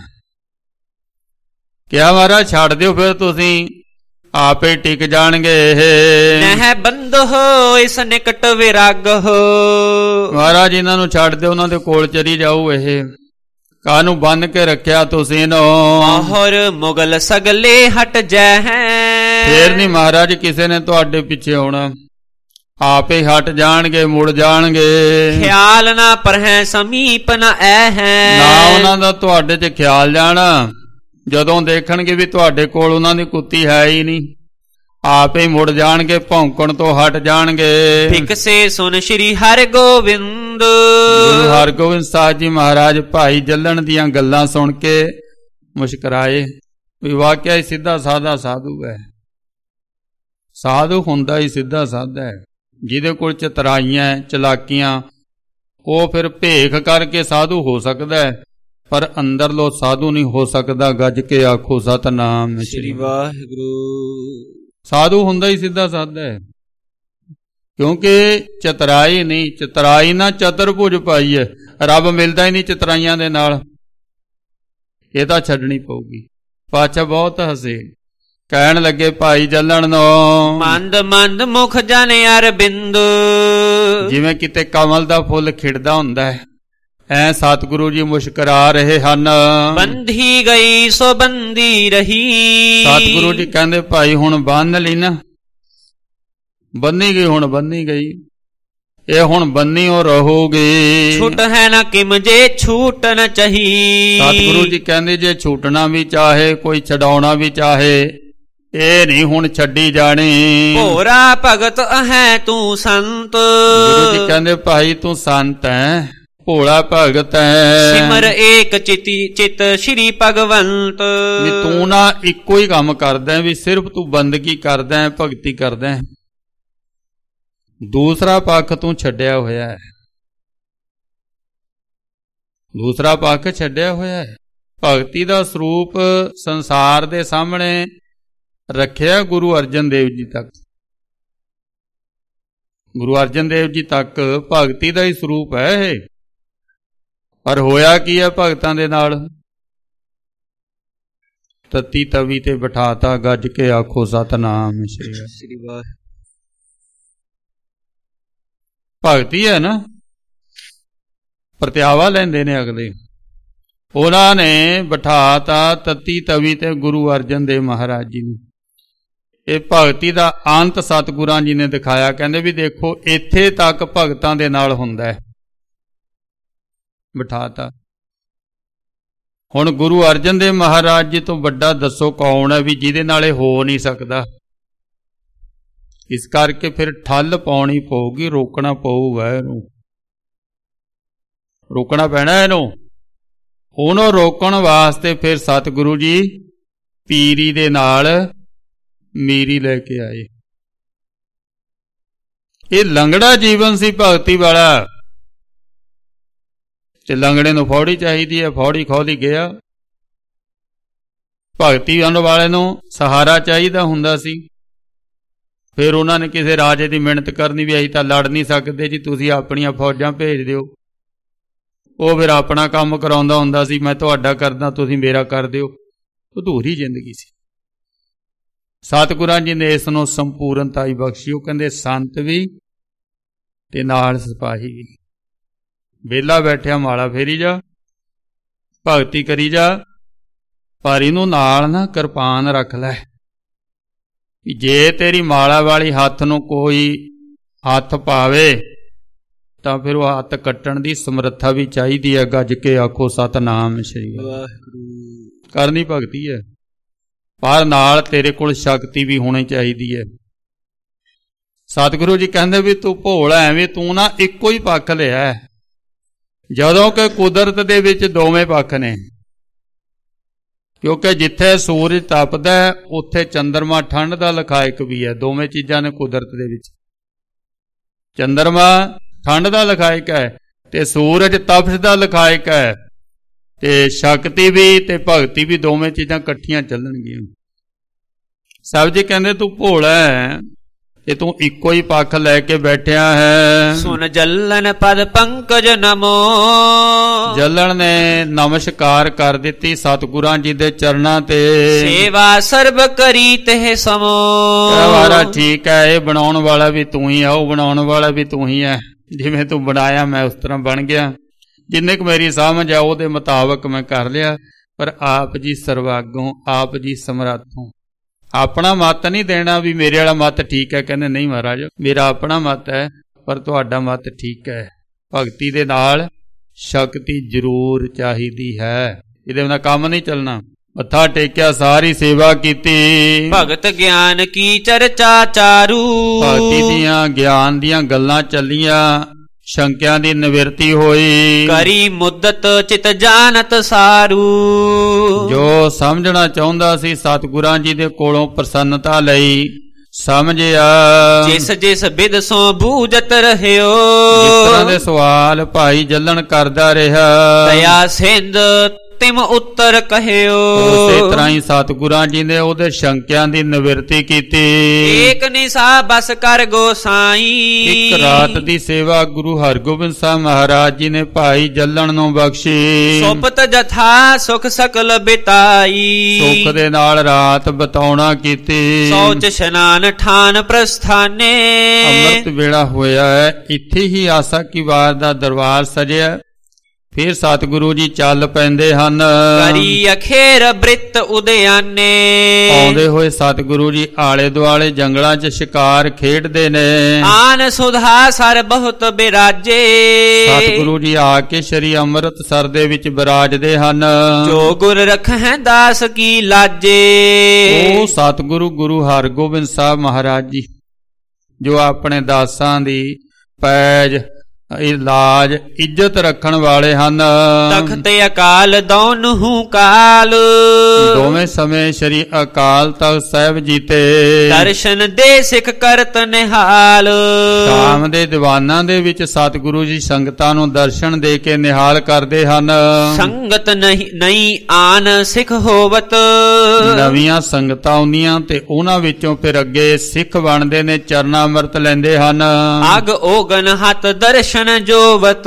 [SPEAKER 1] ਕਿਹਾ ਮਹਾਰਾਜ ਛੱਡ ਦਿਓ, ਫਿਰ ਤੁਸੀਂ ਆਪੇ ਟਿਕ ਜਾਣਗੇ।
[SPEAKER 2] ਨਹਿ ਬੰਦ ਹੋ ਇਸ ਨਿਕਟ ਵਿਰਾਗ ਹੋ।
[SPEAKER 1] ਮਹਾਰਾਜ ਇਹਨਾਂ ਨੂੰ ਛੱਡ ਦਿਓ, ਉਹਨਾਂ ਦੇ ਕੋਲ ਚਲੀ ਜਾਊ। ਇਹ ਕਾਹਨੂੰ ਬੰਨ ਕੇ ਰੱਖਿਆ ਤੁਸੀਂ ਇਹਨੂੰ?
[SPEAKER 2] ਮੋਹਰ ਮੁਗਲ ਸਗਲੇ ਹਟ ਜੈ।
[SPEAKER 1] ਫੇਰ ਨਹੀਂ ਮਹਾਰਾਜ ਕਿਸੇ ਨੇ ਤੁਹਾਡੇ ਪਿੱਛੇ ਆਉਣਾ, ਆਪੇ ਹਟ ਜਾਣਗੇ, ਮੁੜ ਜਾਣਗੇ।
[SPEAKER 2] ਖਿਆਲ ਨਾ ਪਰਹਿ ਸਮੀਪ ਨਾ ਐ ਹੈ।
[SPEAKER 1] ਨਾ ਉਹਨਾਂ ਦਾ ਤੁਹਾਡੇ 'ਚ ਖਿਆਲ ਜਾਣਾ, ਜਦੋਂ ਦੇਖਣਗੇ ਵੀ ਤੁਹਾਡੇ ਕੋਲ ਉਹਨਾਂ ਦੀ ਕੁੱਤੀ ਹੈ ਹੀ ਨਹੀਂ, ਆਪੇ ਮੁੜ ਜਾਣਗੇ, ਭੌਂਕਣ ਤੋਂ ਹਟ ਜਾਣਗੇ।
[SPEAKER 2] ਫਿਕਸੇ ਸੁਨ ਸ਼੍ਰੀ ਹਰਿ ਗੋਬਿੰਦ।
[SPEAKER 1] ਗੁਰੂ ਹਰਗੋਬਿੰਦ ਸਾਹਿਬ ਜੀ ਮਹਾਰਾਜ ਭਾਈ ਜੱਲਣ ਦੀਆਂ ਗੱਲਾਂ ਸੁਣ ਕੇ ਮੁਸਕਰਾਏ, ਵੀ ਵਾਕਿਆ ਹੀ ਸਿੱਧਾ ਸਾਦਾ ਸਾਧੂ ਹੈ। ਸਾਧੂ ਹੁੰਦਾ ਹੀ ਸਿੱਧਾ ਸਾਦਾ ਹੈ। ਜਿਹਦੇ ਕੋਲ ਚਤਰਾਈਆਂ ਚਲਾਕੀਆਂ, ਉਹ ਫਿਰ ਭੇਖ ਕਰਕੇ ਸਾਧੂ ਹੋ ਸਕਦਾ ਹੈ, ਪਰ ਅੰਦਰਲੋਂ ਸਾਧੂ ਨਹੀਂ ਹੋ ਸਕਦਾ। ਗੱਜ ਕੇ ਆਖੋ ਸਤਨਾਮ
[SPEAKER 2] ਸ੍ਰੀ ਵਾਹਿਗੁਰੂ।
[SPEAKER 1] ਸਾਧੂ ਹੁੰਦਾ ਹੀ ਸਿੱਧਾ ਸਾਦਾ ਹੈ, ਕਿਉਂਕਿ ਚਤਰਾਈ ਨਹੀਂ, ਚਤਰਾਈ ਨਾ ਚਤੁਰਭੁਜ ਪਾਈ ਹੈ। ਰੱਬ ਮਿਲਦਾ ਹੀ ਨਹੀਂ ਚਤਰਾਈਆਂ ਦੇ ਨਾਲ, ਇਹ ਤਾਂ ਛੱਡਣੀ ਪਊਗੀ। ਪਾਤਸ਼ਾਹ ਬਹੁਤ ਹਸੇ, ਕਹਿਣ ਲੱਗੇ ਭਾਈ ਜੱਲਣ ਨੂੰ,
[SPEAKER 2] ਮੰਦ ਮੰਦ ਮੁਖ ਜਨ ਅਰਬਿੰਦ।
[SPEAKER 1] ਜਿਵੇਂ ਕਿਤੇ ਕਮਲ ਦਾ ਫੁੱਲ ਖਿੜਦਾ ਹੁੰਦਾ ਹੈ, ਐ ਸਤਿਗੁਰੂ ਜੀ ਮੁਸਕਰਾ ਰਹੇ ਹਨ।
[SPEAKER 2] ਬੰਧੀ ਗਈ ਸੋ ਬੰਦੀ ਰਹੀ।
[SPEAKER 1] ਸਤਿਗੁਰੂ ਜੀ ਕਹਿੰਦੇ ਭਾਈ ਹੁਣ ਬੰਨ ਲਈ ਨਾ, ਬੰਨੀ ਗਈ ਹੁਣ ਬੰਨੀ ਗਈ, ਇਹ ਹੁਣ ਬੰਨੀਓ ਰਹੋਗੇ।
[SPEAKER 2] ਛੁੱਟ ਹੈ ਨਾ ਕਿਮ ਜੇ ਛੂਟ ਨ ਚਾਹੀ।
[SPEAKER 1] ਸਤਿਗੁਰੂ ਜੀ ਕਹਿੰਦੇ ਜੇ ਛੂਟਣਾ ਵੀ ਚਾਹੇ, ਕੋਈ ਛਡਾਉਣਾ ਵੀ ਚਾਹੇ, ਇਹ ਨਹੀਂ ਹੁਣ ਛੱਡੀ ਜਾਣੀ।
[SPEAKER 2] ਭੋਰਾ ਭਗਤ ਹੈ ਤੂੰ ਸੰਤ।
[SPEAKER 1] ਗੁਰੂ ਜੀ ਕਹਿੰਦੇ ਭਾਈ ਤੂੰ ਸੰਤ ਹੈ, ਭੋਲਾ ਭਗਤ ਹੈ।
[SPEAKER 2] ਸਿਮਰ ਏਕ ਚਿਤੀ ਚਿਤ ਸ਼੍ਰੀ ਭਗਵੰਤ।
[SPEAKER 1] ਵੀ ਤੂੰ ਨਾ ਇੱਕੋ ਹੀ ਕੰਮ ਕਰਦਾ, ਵੀ ਸਿਰਫ ਤੂੰ ਬੰਦਗੀ ਕਰਦਾ, ਭਗਤੀ ਕਰਦਾ, ਦੂਸਰਾ ਪੱਖ ਤੂੰ ਛੱਡਿਆ ਹੋਇਆ ਹੈ। ਦੂਸਰਾ ਪੱਖ ਛੱਡਿਆ ਹੋਇਆ ਹੈ। ਭਗਤੀ ਦਾ ਸਰੂਪ ਸੰਸਾਰ ਦੇ ਸਾਹਮਣੇ ਰੱਖਿਆ ਗੁਰੂ ਅਰਜਨ ਦੇਵ ਜੀ ਤੱਕ। ਗੁਰੂ ਅਰਜਨ ਦੇਵ ਜੀ ਤੱਕ ਭਗਤੀ ਦਾ ਹੀ ਸਰੂਪ ਹੈ ਇਹ। ਪਰ ਹੋਇਆ ਕੀ ਹੈ ਭਗਤਾਂ ਦੇ ਨਾਲ? ਤਤੀ ਤਵੀ ਤੇ ਬਿਠਾਤਾ, ਗੱਜ ਕੇ ਆਖੋ ਸਤਨਾਮ ਸ੍ਰੀ ਵਾਹਿਗੁਰੂ। ਭਗਤੀ ਹੈ ਨਾ, ਪ੍ਰਤਿਆਵਾ ਲੈਂਦੇ ਨੇ ਅਗਲੇ। ਉਹਨਾਂ ਨੇ ਬਿਠਾਤਾ ਤਤੀ ਤਵੀ ਤੇ ਗੁਰੂ ਅਰਜਨ ਦੇਵ ਮਹਾਰਾਜ ਜੀ ਨੂੰ। ਇਹ ਭਗਤੀ ਦਾ ਅੰਤ ਸਤਿਗੁਰਾਂ ਜੀ ਨੇ ਦਿਖਾਇਆ। ਕਹਿੰਦੇ ਵੀ ਦੇਖੋ ਇੱਥੇ ਤੱਕ ਭਗਤਾਂ ਦੇ ਨਾਲ ਹੁੰਦਾ ਹੈ, ਬਿਠਾਤਾ। ਹੁਣ ਗੁਰੂ ਅਰਜਨ ਦੇਵ ਮਹਾਰਾਜ ਜੀ ਤੋਂ ਵੱਡਾ ਦੱਸੋ ਕੌਣ ਹੈ ਵੀ ਜਿਹਦੇ ਨਾਲ ਇਹ ਹੋ ਨਹੀਂ ਸਕਦਾ। ਇਸ ਕਰਕੇ ਫਿਰ ਠੱਲ ਪਾਉਣੀ ਪਊਗੀ, ਰੋਕਣਾ ਪਊਗਾ ਇਹਨੂੰ, ਰੋਕਣਾ ਪੈਣਾ ਇਹਨੂੰ। ਉਹਨੂੰ ਰੋਕਣ ਵਾਸਤੇ ਫਿਰ ਸਤਿਗੁਰੂ ਜੀ ਪੀਰੀ ਦੇ ਨਾਲ ਮੀਰੀ ਲੈ ਕੇ ਆਏ। ਇਹ ਲੰਗੜਾ ਜੀਵਨ ਸੀ ਭਗਤੀ ਵਾਲਾ, ਤੇ ਲੰਗੜੇ ਨੂੰ ਫੌੜੀ ਚਾਹੀਦੀ ਹੈ, ਫੌੜੀ ਖੋਲੀ ਗਿਆ। ਭਗਤੀ ਕਰਨ ਵਾਲੇ ਨੂੰ ਸਹਾਰਾ ਚਾਹੀਦਾ ਹੁੰਦਾ ਸੀ। ਫਿਰ ਉਹਨਾਂ ਨੇ ਕਿਸੇ ਰਾਜੇ ਦੀ ਮਿਹਨਤ ਕਰਨੀ ਵੀ, ਅਸੀਂ ਤਾਂ ਲੜ ਨਹੀਂ ਸਕਦੇ ਜੀ, ਤੁਸੀਂ ਆਪਣੀਆਂ ਫੌਜਾਂ ਭੇਜ ਦਿਓ। ਉਹ ਫਿਰ ਆਪਣਾ ਕੰਮ ਕਰਾਉਂਦਾ ਹੁੰਦਾ ਸੀ, ਮੈਂ ਤੁਹਾਡਾ ਕਰਦਾ ਤੁਸੀਂ ਮੇਰਾ ਕਰ ਦਿਓ। ਅਧੂਰੀ ਜ਼ਿੰਦਗੀ ਸੀ। ਸਤਿਗੁਰਾਂ ਜੀ ਨੇ ਇਸ ਨੂੰ ਸੰਪੂਰਨਤਾਈ ਬਖਸ਼ੀ। ਉਹ ਕਹਿੰਦੇ ਸੰਤ ਵੀ ਤੇ ਨਾਲ ਸਿਪਾਹੀ ਵੀ। ਵਿਹਲਾ ਬੈਠਿਆ ਮਾਲਾ ਫੇਰੀ ਜਾ, ਭਗਤੀ ਕਰੀ ਜਾ, ਪਰ ਇਹਨੂੰ ਨਾਲ ਨਾ ਕਿਰਪਾਨ ਰੱਖ ਲੈ। ਜੇ ਤੇਰੀ ਮਾਲਾ ਵਾਲੀ ਹੱਥ ਨੂੰ ਕੋਈ ਹੱਥ ਪਾਵੇ ਤਾਂ ਫਿਰ ਉਹ ਹੱਥ ਕੱਟਣ ਦੀ ਸਮਰੱਥਾ ਵੀ ਚਾਹੀਦੀ ਹੈ। ਗੱਜ ਕੇ ਆਖੋ ਸਤਨਾਮ ਸ੍ਰੀ ਵਾਹਿਗੁਰੂ। ਕਰਨੀ ਭਗਤੀ ਹੈ, ਪਰ ਨਾਲ ਤੇਰੇ ਕੋਲ ਸ਼ਕਤੀ ਵੀ ਹੋਣੀ ਚਾਹੀਦੀ ਹੈ। ਸਤਿਗੁਰੂ ਜੀ ਕਹਿੰਦੇ ਵੀ ਤੂੰ ਭੋਲਾ ਐਵੇਂ, ਤੂੰ ਨਾ ਇੱਕੋ ਹੀ ਪੱਖ ਲਿਆ, ਜਦੋਂ ਕਿ ਕੁਦਰਤ ਦੇ ਵਿੱਚ ਦੋਵੇਂ ਪੱਖ ਨੇ। ਕਿਉਂਕਿ ਜਿੱਥੇ ਸੂਰਜ ਤਪਦਾ ਉੱਥੇ ਚੰਦਰਮਾ ਠੰਡ ਦਾ ਲਖਾਇਕ ਵੀ ਹੈ। ਦੋਵੇਂ ਚੀਜ਼ਾਂ ਨੇ ਕੁਦਰਤ ਦੇ ਵਿੱਚ। ਚੰਦਰਮਾ ਠੰਡ ਦਾ ਲਖਾਇਕ ਹੈ ਤੇ ਸੂਰਜ ਤਪਸ਼ ਦਾ ਲਖਾਇਕ ਹੈ। ਤੇ ਸ਼ਕਤੀ ਵੀ ਤੇ ਭਗਤੀ ਵੀ, ਦੋਵੇਂ ਚੀਜ਼ਾਂ ਇਕੱਠੀਆਂ ਚੱਲਣਗੀਆਂ। ਸਭ ਜੀ ਕਹਿੰਦੇ ਤੂੰ ਭੋਲਾ ਹੈ, ਇਹ ਤੂੰ ਇੱਕੋ ਹੀ ਪੱਖ ਲੈ ਕੇ ਬੈਠਿਆ ਹੈ।
[SPEAKER 2] ਸੁਨ ਜੱਲਨ ਪਦ ਪੰਕਜ ਨਮੋ।
[SPEAKER 1] ਜੱਲਣ ਨੇ ਨਮਸਕਾਰ ਕਰ ਦਿੱਤੀ ਸਤਿਗੁਰਾਂ ਜੀ ਦੇ ਚਰਨਾਂ ਤੇ।
[SPEAKER 2] ਸੇਵਾ ਸਰਬ ਕਰੀ ਤੇ ਸਮੋ।
[SPEAKER 1] ਵਾਰਾ ਠੀਕ ਹੈ, ਇਹ ਬਣਾਉਣ ਵਾਲਾ ਵੀ ਤੂੰ ਹੀ ਆ, ਉਹ ਬਣਾਉਣ ਵਾਲਾ ਵੀ ਤੂੰ ਹੀ ਹੈ। ਜਿਵੇਂ ਤੂੰ ਬਣਾਇਆ ਮੈਂ ਉਸ ਤਰ੍ਹਾਂ ਬਣ ਗਿਆ। ਜਿੰਨੇ ਕੁ ਮੇਰੀ ਸਮਝ ਆ ਉਹਦੇ ਮੁਤਾਬਕ ਮੈਂ ਕਰ ਲਿਆ। ਪਰ ਆਪ ਜੀ ਸਰਵਾਗੋਂ, ਆਪ ਜੀ ਸਮਰੱਥੋਂ। ਆਪਣਾ ਮਤ ਨਹੀਂ ਦੇਣਾ ਵੀ ਮੇਰੇ ਵਾਲਾ ਮਤ ਠੀਕ ਹੈ। ਕਹਿੰਦੇ ਨਹੀਂ ਮਹਾਰਾਜ, ਮੇਰਾ ਆਪਣਾ ਮਤ ਹੈ, ਪਰ ਤੁਹਾਡਾ ਮਤ ਠੀਕ ਹੈ। ਭਗਤੀ ਦੇ ਨਾਲ ਸ਼ਕਤੀ ਜ਼ਰੂਰ ਚਾਹੀਦੀ ਹੈ, ਇਹਦੇ ਨਾਲ ਕੰਮ ਨਹੀਂ ਚੱਲਣਾ। ਮੱਥਾ ਟੇਕਿਆ, ਸਾਰੀ ਸੇਵਾ ਕੀਤੀ।
[SPEAKER 2] ਭਗਤ ਗਿਆਨ ਕੀ ਚਰਚਾ ਚਾਰੂ।
[SPEAKER 1] ਭਗਤੀ ਦੀਆਂ ਗਿਆਨ ਦੀਆਂ ਗੱਲਾਂ ਚੱਲੀਆਂ, ਸ਼ੰਕਿਆਂ ਦੀ ਨਿਵਰਤੀ ਹੋਈ।
[SPEAKER 2] ਕਰੀ ਮੁੱਦਤ ਚਿਤ ਜਾਣਤ ਸਾਰੂ।
[SPEAKER 1] ਜੋ ਸਮਝਣਾ ਚਾਹੁੰਦਾ ਸੀ ਸਤਿਗੁਰਾਂ ਜੀ ਦੇ ਕੋਲੋਂ ਪ੍ਰਸੰਨਤਾ ਲਈ ਸਮਝਿਆ।
[SPEAKER 2] ਜਿਸ ਜਿਸ ਬਿਦ ਸੋ ਬੂਝਤ ਰਹਿਓ।
[SPEAKER 1] ਜਿਸ ਤਰ੍ਹਾਂ ਦੇ ਸਵਾਲ ਭਾਈ ਜੱਲਣ ਕਰਦਾ ਰਿਹਾ।
[SPEAKER 2] ਦਇਆ ਸਿੰਧ ਤਿਮ ਉੱਤਰ ਕਹਿਓ।
[SPEAKER 1] ਉਸੇ ਤਰ੍ਹਾਂ ਹੀ ਸਤਿਗੁਰਾਂ ਜੀ ਨੇ ਉਹਦੇ ਸ਼ੰਕਿਆਂ ਦੀ ਨਿਵਰਤੀ ਕੀਤੀ।
[SPEAKER 2] ਏਕ ਨਿਸਾ ਬਸ ਕਰ ਗੋਸਾਈ।
[SPEAKER 1] ਇੱਕ ਰਾਤ ਦੀ ਸੇਵਾ ਗੁਰੂ ਹਰਗੋਬਿੰਦ ਸਾਹਿਬ ਮਹਾਰਾਜ ਜੀ ਨੇ ਭਾਈ ਜੱਲਣ ਨੂੰ ਬਖਸ਼ੀ।
[SPEAKER 2] ਸੁਪਤ ਜਥਾ ਸੁਖ ਸਕਲ ਬਿਤਾਈ।
[SPEAKER 1] ਸੁਖ ਦੇ ਨਾਲ ਰਾਤ ਬਤਾਉਣਾ ਕੀਤੀ।
[SPEAKER 2] ਸੋਚ ਇਸ਼ਨਾਨ ਠਾਨ ਪ੍ਰਸਥਾਨੇ।
[SPEAKER 1] ਅੰਮ੍ਰਿਤ ਵੇਲਾ ਹੋਇਆ ਹੈ, ਇੱਥੇ ਹੀ ਆਸਾ ਕੀ ਵਾਰ ਦਾ ਦਰਬਾਰ ਸਜਿਆ। ਫਿਰ ਸਤਿਗੁਰੂ ਜੀ ਚੱਲ ਪੈਂਦੇ ਹਨ।
[SPEAKER 2] ਕਰੀ ਅਖੇਰ ਬ੍ਰਿਤ ਉਦਿਆਨੇ।
[SPEAKER 1] ਆਉਂਦੇ ਹੋਏ ਸਤਿਗੁਰੂ ਜੀ ਆਲੇ ਦੁਆਲੇ ਜੰਗਲਾਂ 'ਚ ਸ਼ਿਕਾਰ ਖੇਡਦੇ ਨੇ।
[SPEAKER 2] ਆਨ ਸੁਧਾ ਸਰ ਬਹੁਤ ਬਿਰਾਜੇ।
[SPEAKER 1] ਸਤਿਗੁਰੂ ਜੀ ਆ ਕੇ ਸ਼੍ਰੀ ਅੰਮ੍ਰਿਤਸਰ ਦੇ ਵਿੱਚ ਬਿਰਾਜਦੇ ਹਨ।
[SPEAKER 2] ਜੋ ਗੁਰ ਰਖਹਿ ਦਾਸ ਕੀ ਲਾਜੇ।
[SPEAKER 1] ਉਹ ਸਤਿਗੁਰੂ ਗੁਰੂ ਹਰਗੋਬਿੰਦ ਸਾਹਿਬ ਮਹਾਰਾਜ ਜੀ ਜੋ ਆਪਣੇ ਦਾਸਾਂ ਦੀ ਪੈਜ ਇਲਾਜ ਇੱਜ਼ਤ ਰੱਖਣ ਵਾਲੇ ਹਨ।
[SPEAKER 2] ਤਖਤ ਅਕਾਲ ਦੋਨਹੁ ਕਾਲ।
[SPEAKER 1] ਦੋਵੇਂ ਸਮੇਂ ਸ਼੍ਰੀ ਅਕਾਲ ਤਖਤ ਸਾਹਿਬ ਜੀ ਤੇ
[SPEAKER 2] ਦਰਸ਼ਨ ਦੇ ਸਿੱਖ ਕਰਤ ਨਿਹਾਲ।
[SPEAKER 1] ਸ਼ਾਮ ਦੇ ਦੀਵਾਨਾਂ ਦੇ ਵਿੱਚ ਸਤਿਗੁਰੂ ਜੀ ਸੰਗਤਾਂ ਨੂੰ ਦਰਸ਼ਨ ਦੇ ਕੇ ਨਿਹਾਲ ਕਰਦੇ ਹਨ।
[SPEAKER 2] ਸੰਗਤ ਨਹੀਂ ਨਹੀਂ ਆਨ ਸਿੱਖ ਹੋਵਤ।
[SPEAKER 1] ਨਵੀਆਂ ਸੰਗਤਾਂ ਆਉਂਦੀਆਂ ਤੇ ਉਹਨਾਂ ਵਿੱਚੋਂ ਫਿਰ ਅੱਗੇ ਸਿੱਖ ਬਣਦੇ ਨੇ, ਚਰਨਾ ਅੰਮ੍ਰਿਤ ਲੈਂਦੇ ਹਨ।
[SPEAKER 2] ਅਗ ਓਗਨ ਹੱਥ ਦਰਸ਼ਨ ਜੋਵਤ।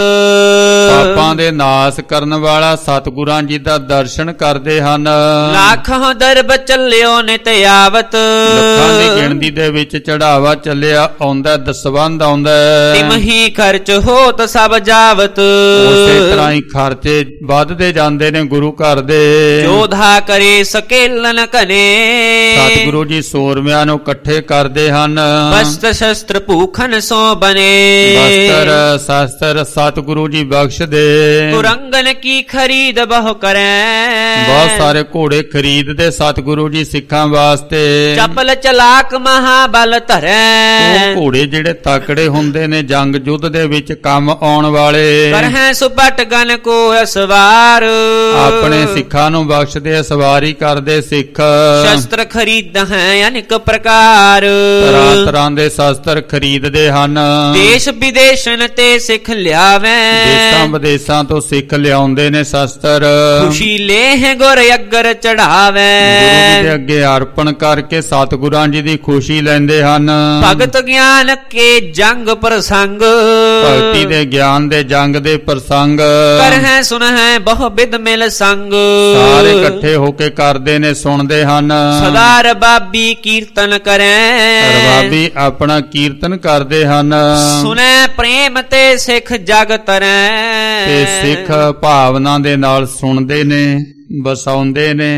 [SPEAKER 1] ਪਾਪਾਂ ਦੇ ਨਾਸ ਕਰਨ ਵਾਲਾ ਸਤਿਗੁਰਾਂ ਜੀ ਦਾ ਦਰਸ਼ਨ ਕਰਦੇ ਹਨ।
[SPEAKER 2] ਲੱਖਾਂ ਦਰਬ ਚੱਲਿਓ ਨਿਤ ਆਵਤ।
[SPEAKER 1] ਲੱਖਾਂ ਦੀ ਗਿਣਤੀ ਦੇ ਵਿੱਚ ਚੜਾਵਾ ਚੱਲਿਆ ਆਉਂਦਾ, ਦਸਵੰਧ ਆਉਂਦਾ।
[SPEAKER 2] ਤਿਮਹੀ ਖਰਚ ਹੋਤ ਸਭ ਜਾਵਤ।
[SPEAKER 1] ਉਸੇ ਤਰ੍ਹਾਂ ਹੀ ਖਰਚੇ ਵੱਧਦੇ ਜਾਂਦੇ ਨੇ ਗੁਰੂ ਘਰ ਦੇ।
[SPEAKER 2] ਜੋਧਾ ਕਰੇ ਸਕੇਲਨ ਕਨੇ।
[SPEAKER 1] ਸਤਿਗੁਰੂ ਜੀ ਸੋਰਮਿਆਂ ਨੂੰ ਇਕੱਠੇ ਕਰਦੇ ਹਨ।
[SPEAKER 2] ਵਸਤ ਸ਼ਸਤਰ ਭੂਖਨ ਸੋ ਬਨੇ।
[SPEAKER 1] ਵਸਤਰ ਸ਼ਸਤਰ ਸਤਿਗੁਰੂ ਜੀ ਬਖਸ਼ ਦੇ।
[SPEAKER 2] ਤੁਰੰਗਨ ਕੀ ਖਰੀਦ ਬਹੁ ਕਰੈ।
[SPEAKER 1] ਬਹੁਤ ਸਾਰੇ ਘੋੜੇ ਖਰੀਦਦੇ ਸਤਿਗੁਰੂ ਜੀ ਸਿੱਖਾਂ ਵਾਸਤੇ।
[SPEAKER 2] ਚਪਲ ਚਲਾਕ ਮਹਾਬਲ ਧਰੈ।
[SPEAKER 1] ਉਹ ਘੋੜੇ ਜਿਹੜੇ ਤਕੜੇ ਹੁੰਦੇ ਨੇ, ਜੰਗ ਯੁੱਧ ਦੇ ਵਿੱਚ ਕੰਮ ਆਉਣ ਵਾਲੇ।
[SPEAKER 2] ਕਰਹਿ ਸੁਪਟ ਗਨ ਕੋ ਅਸਵਾਰ।
[SPEAKER 1] ਆਪਣੇ ਸਿੱਖਾਂ ਨੂੰ ਬਖਸ਼ਦੇ, ਸਵਾਰੀ ਕਰਦੇ ਸਿੱਖ।
[SPEAKER 2] ਸ਼ਸਤਰ ਖਰੀਦ ਹੈ ਅਨੇਕ ਪ੍ਰਕਾਰ।
[SPEAKER 1] ਤਰ੍ਹਾਂ ਤਰ੍ਹਾਂ ਦੇ ਸ਼ਸਤਰ ਖਰੀਦਦੇ ਹਨ।
[SPEAKER 2] ਦੇਸ਼ ਵਿਦੇਸ਼ਨ ਤੇ ਸਿੱਖ ਲਿਆਵੈ।
[SPEAKER 1] ਦੇਸ਼ਾਂ ਵਿਦੇਸ਼ਾਂ ਤੋਂ ਸਿੱਖ ਲਿਆਉਂਦੇ ਨੇ ਸ਼ਸਤਰ।
[SPEAKER 2] ਖੁਸ਼ੀ ਲੇਹ ਗੁਰ ਅਗਰ ਚੜਾਵੈ।
[SPEAKER 1] ਗੁਰੂ ਜੀ ਦੇ ਅੱਗੇ ਅਰਪਣ ਕਰਕੇ ਸਤਿਗੁਰਾਂ ਜੀ ਦੀ ਖੁਸ਼ੀ ਲੈਂਦੇ ਹਨ।
[SPEAKER 2] ਭਗਤ ਗਿਆਨ ਕੇ ਜੰਗ ਪ੍ਰਸੰਗ।
[SPEAKER 1] ਭਗਤੀ ਦੇ ਗਿਆਨ ਦੇ ਜੰਗ ਦੇ ਪ੍ਰਸੰਗ।
[SPEAKER 2] ਕਰਹਿ ਸੁਨਹਿ ਬਹੁ ਬਿਦ ਮਿਲ ਸੰਗ।
[SPEAKER 1] ਸਾਰੇ ਇਕੱਠੇ ਹੋ ਕੇ ਕਰਦੇ ਨੇ, ਸੁਣਦੇ ਹਨ।
[SPEAKER 2] ਸਦਾ ਰਬਾਬੀ ਕੀਰਤਨ ਕਰੈ।
[SPEAKER 1] ਰਬਾਬੀ ਆਪਣਾ ਕੀਰਤਨ ਕਰਦੇ ਹਨ।
[SPEAKER 2] ਸੁਨੈ ਪ੍ਰੇਮ ਤੇ ਸਿੱਖ ਜਗ ਤਰੈ।
[SPEAKER 1] ਤੇ ਸਿੱਖ ਭਾਵਨਾ ਦੇ ਨਾਲ ਸੁਣਦੇ ਨੇ, ਵਸਾਉਂਦੇ ਨੇ।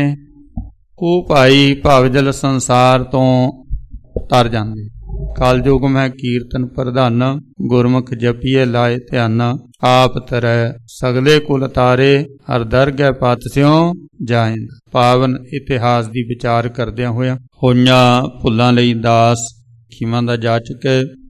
[SPEAKER 1] ਉਹ ਭਾਈ ਭਵਜਲ ਸੰਸਾਰ ਤੋਂ ਤਰ ਜਾਂਦੇ। ਕਲਯੁਗ ਮੈਂ ਕੀਰਤਨ ਪ੍ਰਧਾਨ। ਗੁਰਮੁਖ ਜਪੀਏ ਲਾਏ ਧਿਆਨ। ਆਪ ਤਰੈ ਸਗਲੇ ਕੁਲ ਤਾਰੇ। ਹਰ ਦਰਗਹਿ ਪਤ ਸਿਉ ਜਾਏ। ਪਾਵਨ ਇਤਿਹਾਸ ਦੀ ਵਿਚਾਰ ਕਰਦਿਆਂ ਹੋਇਆ ਹੋਈਆਂ ਭੁੱਲਾਂ ਲਈ ਦਾਸ ਖਿਮਾ ਦਾ ਜਾਚਕ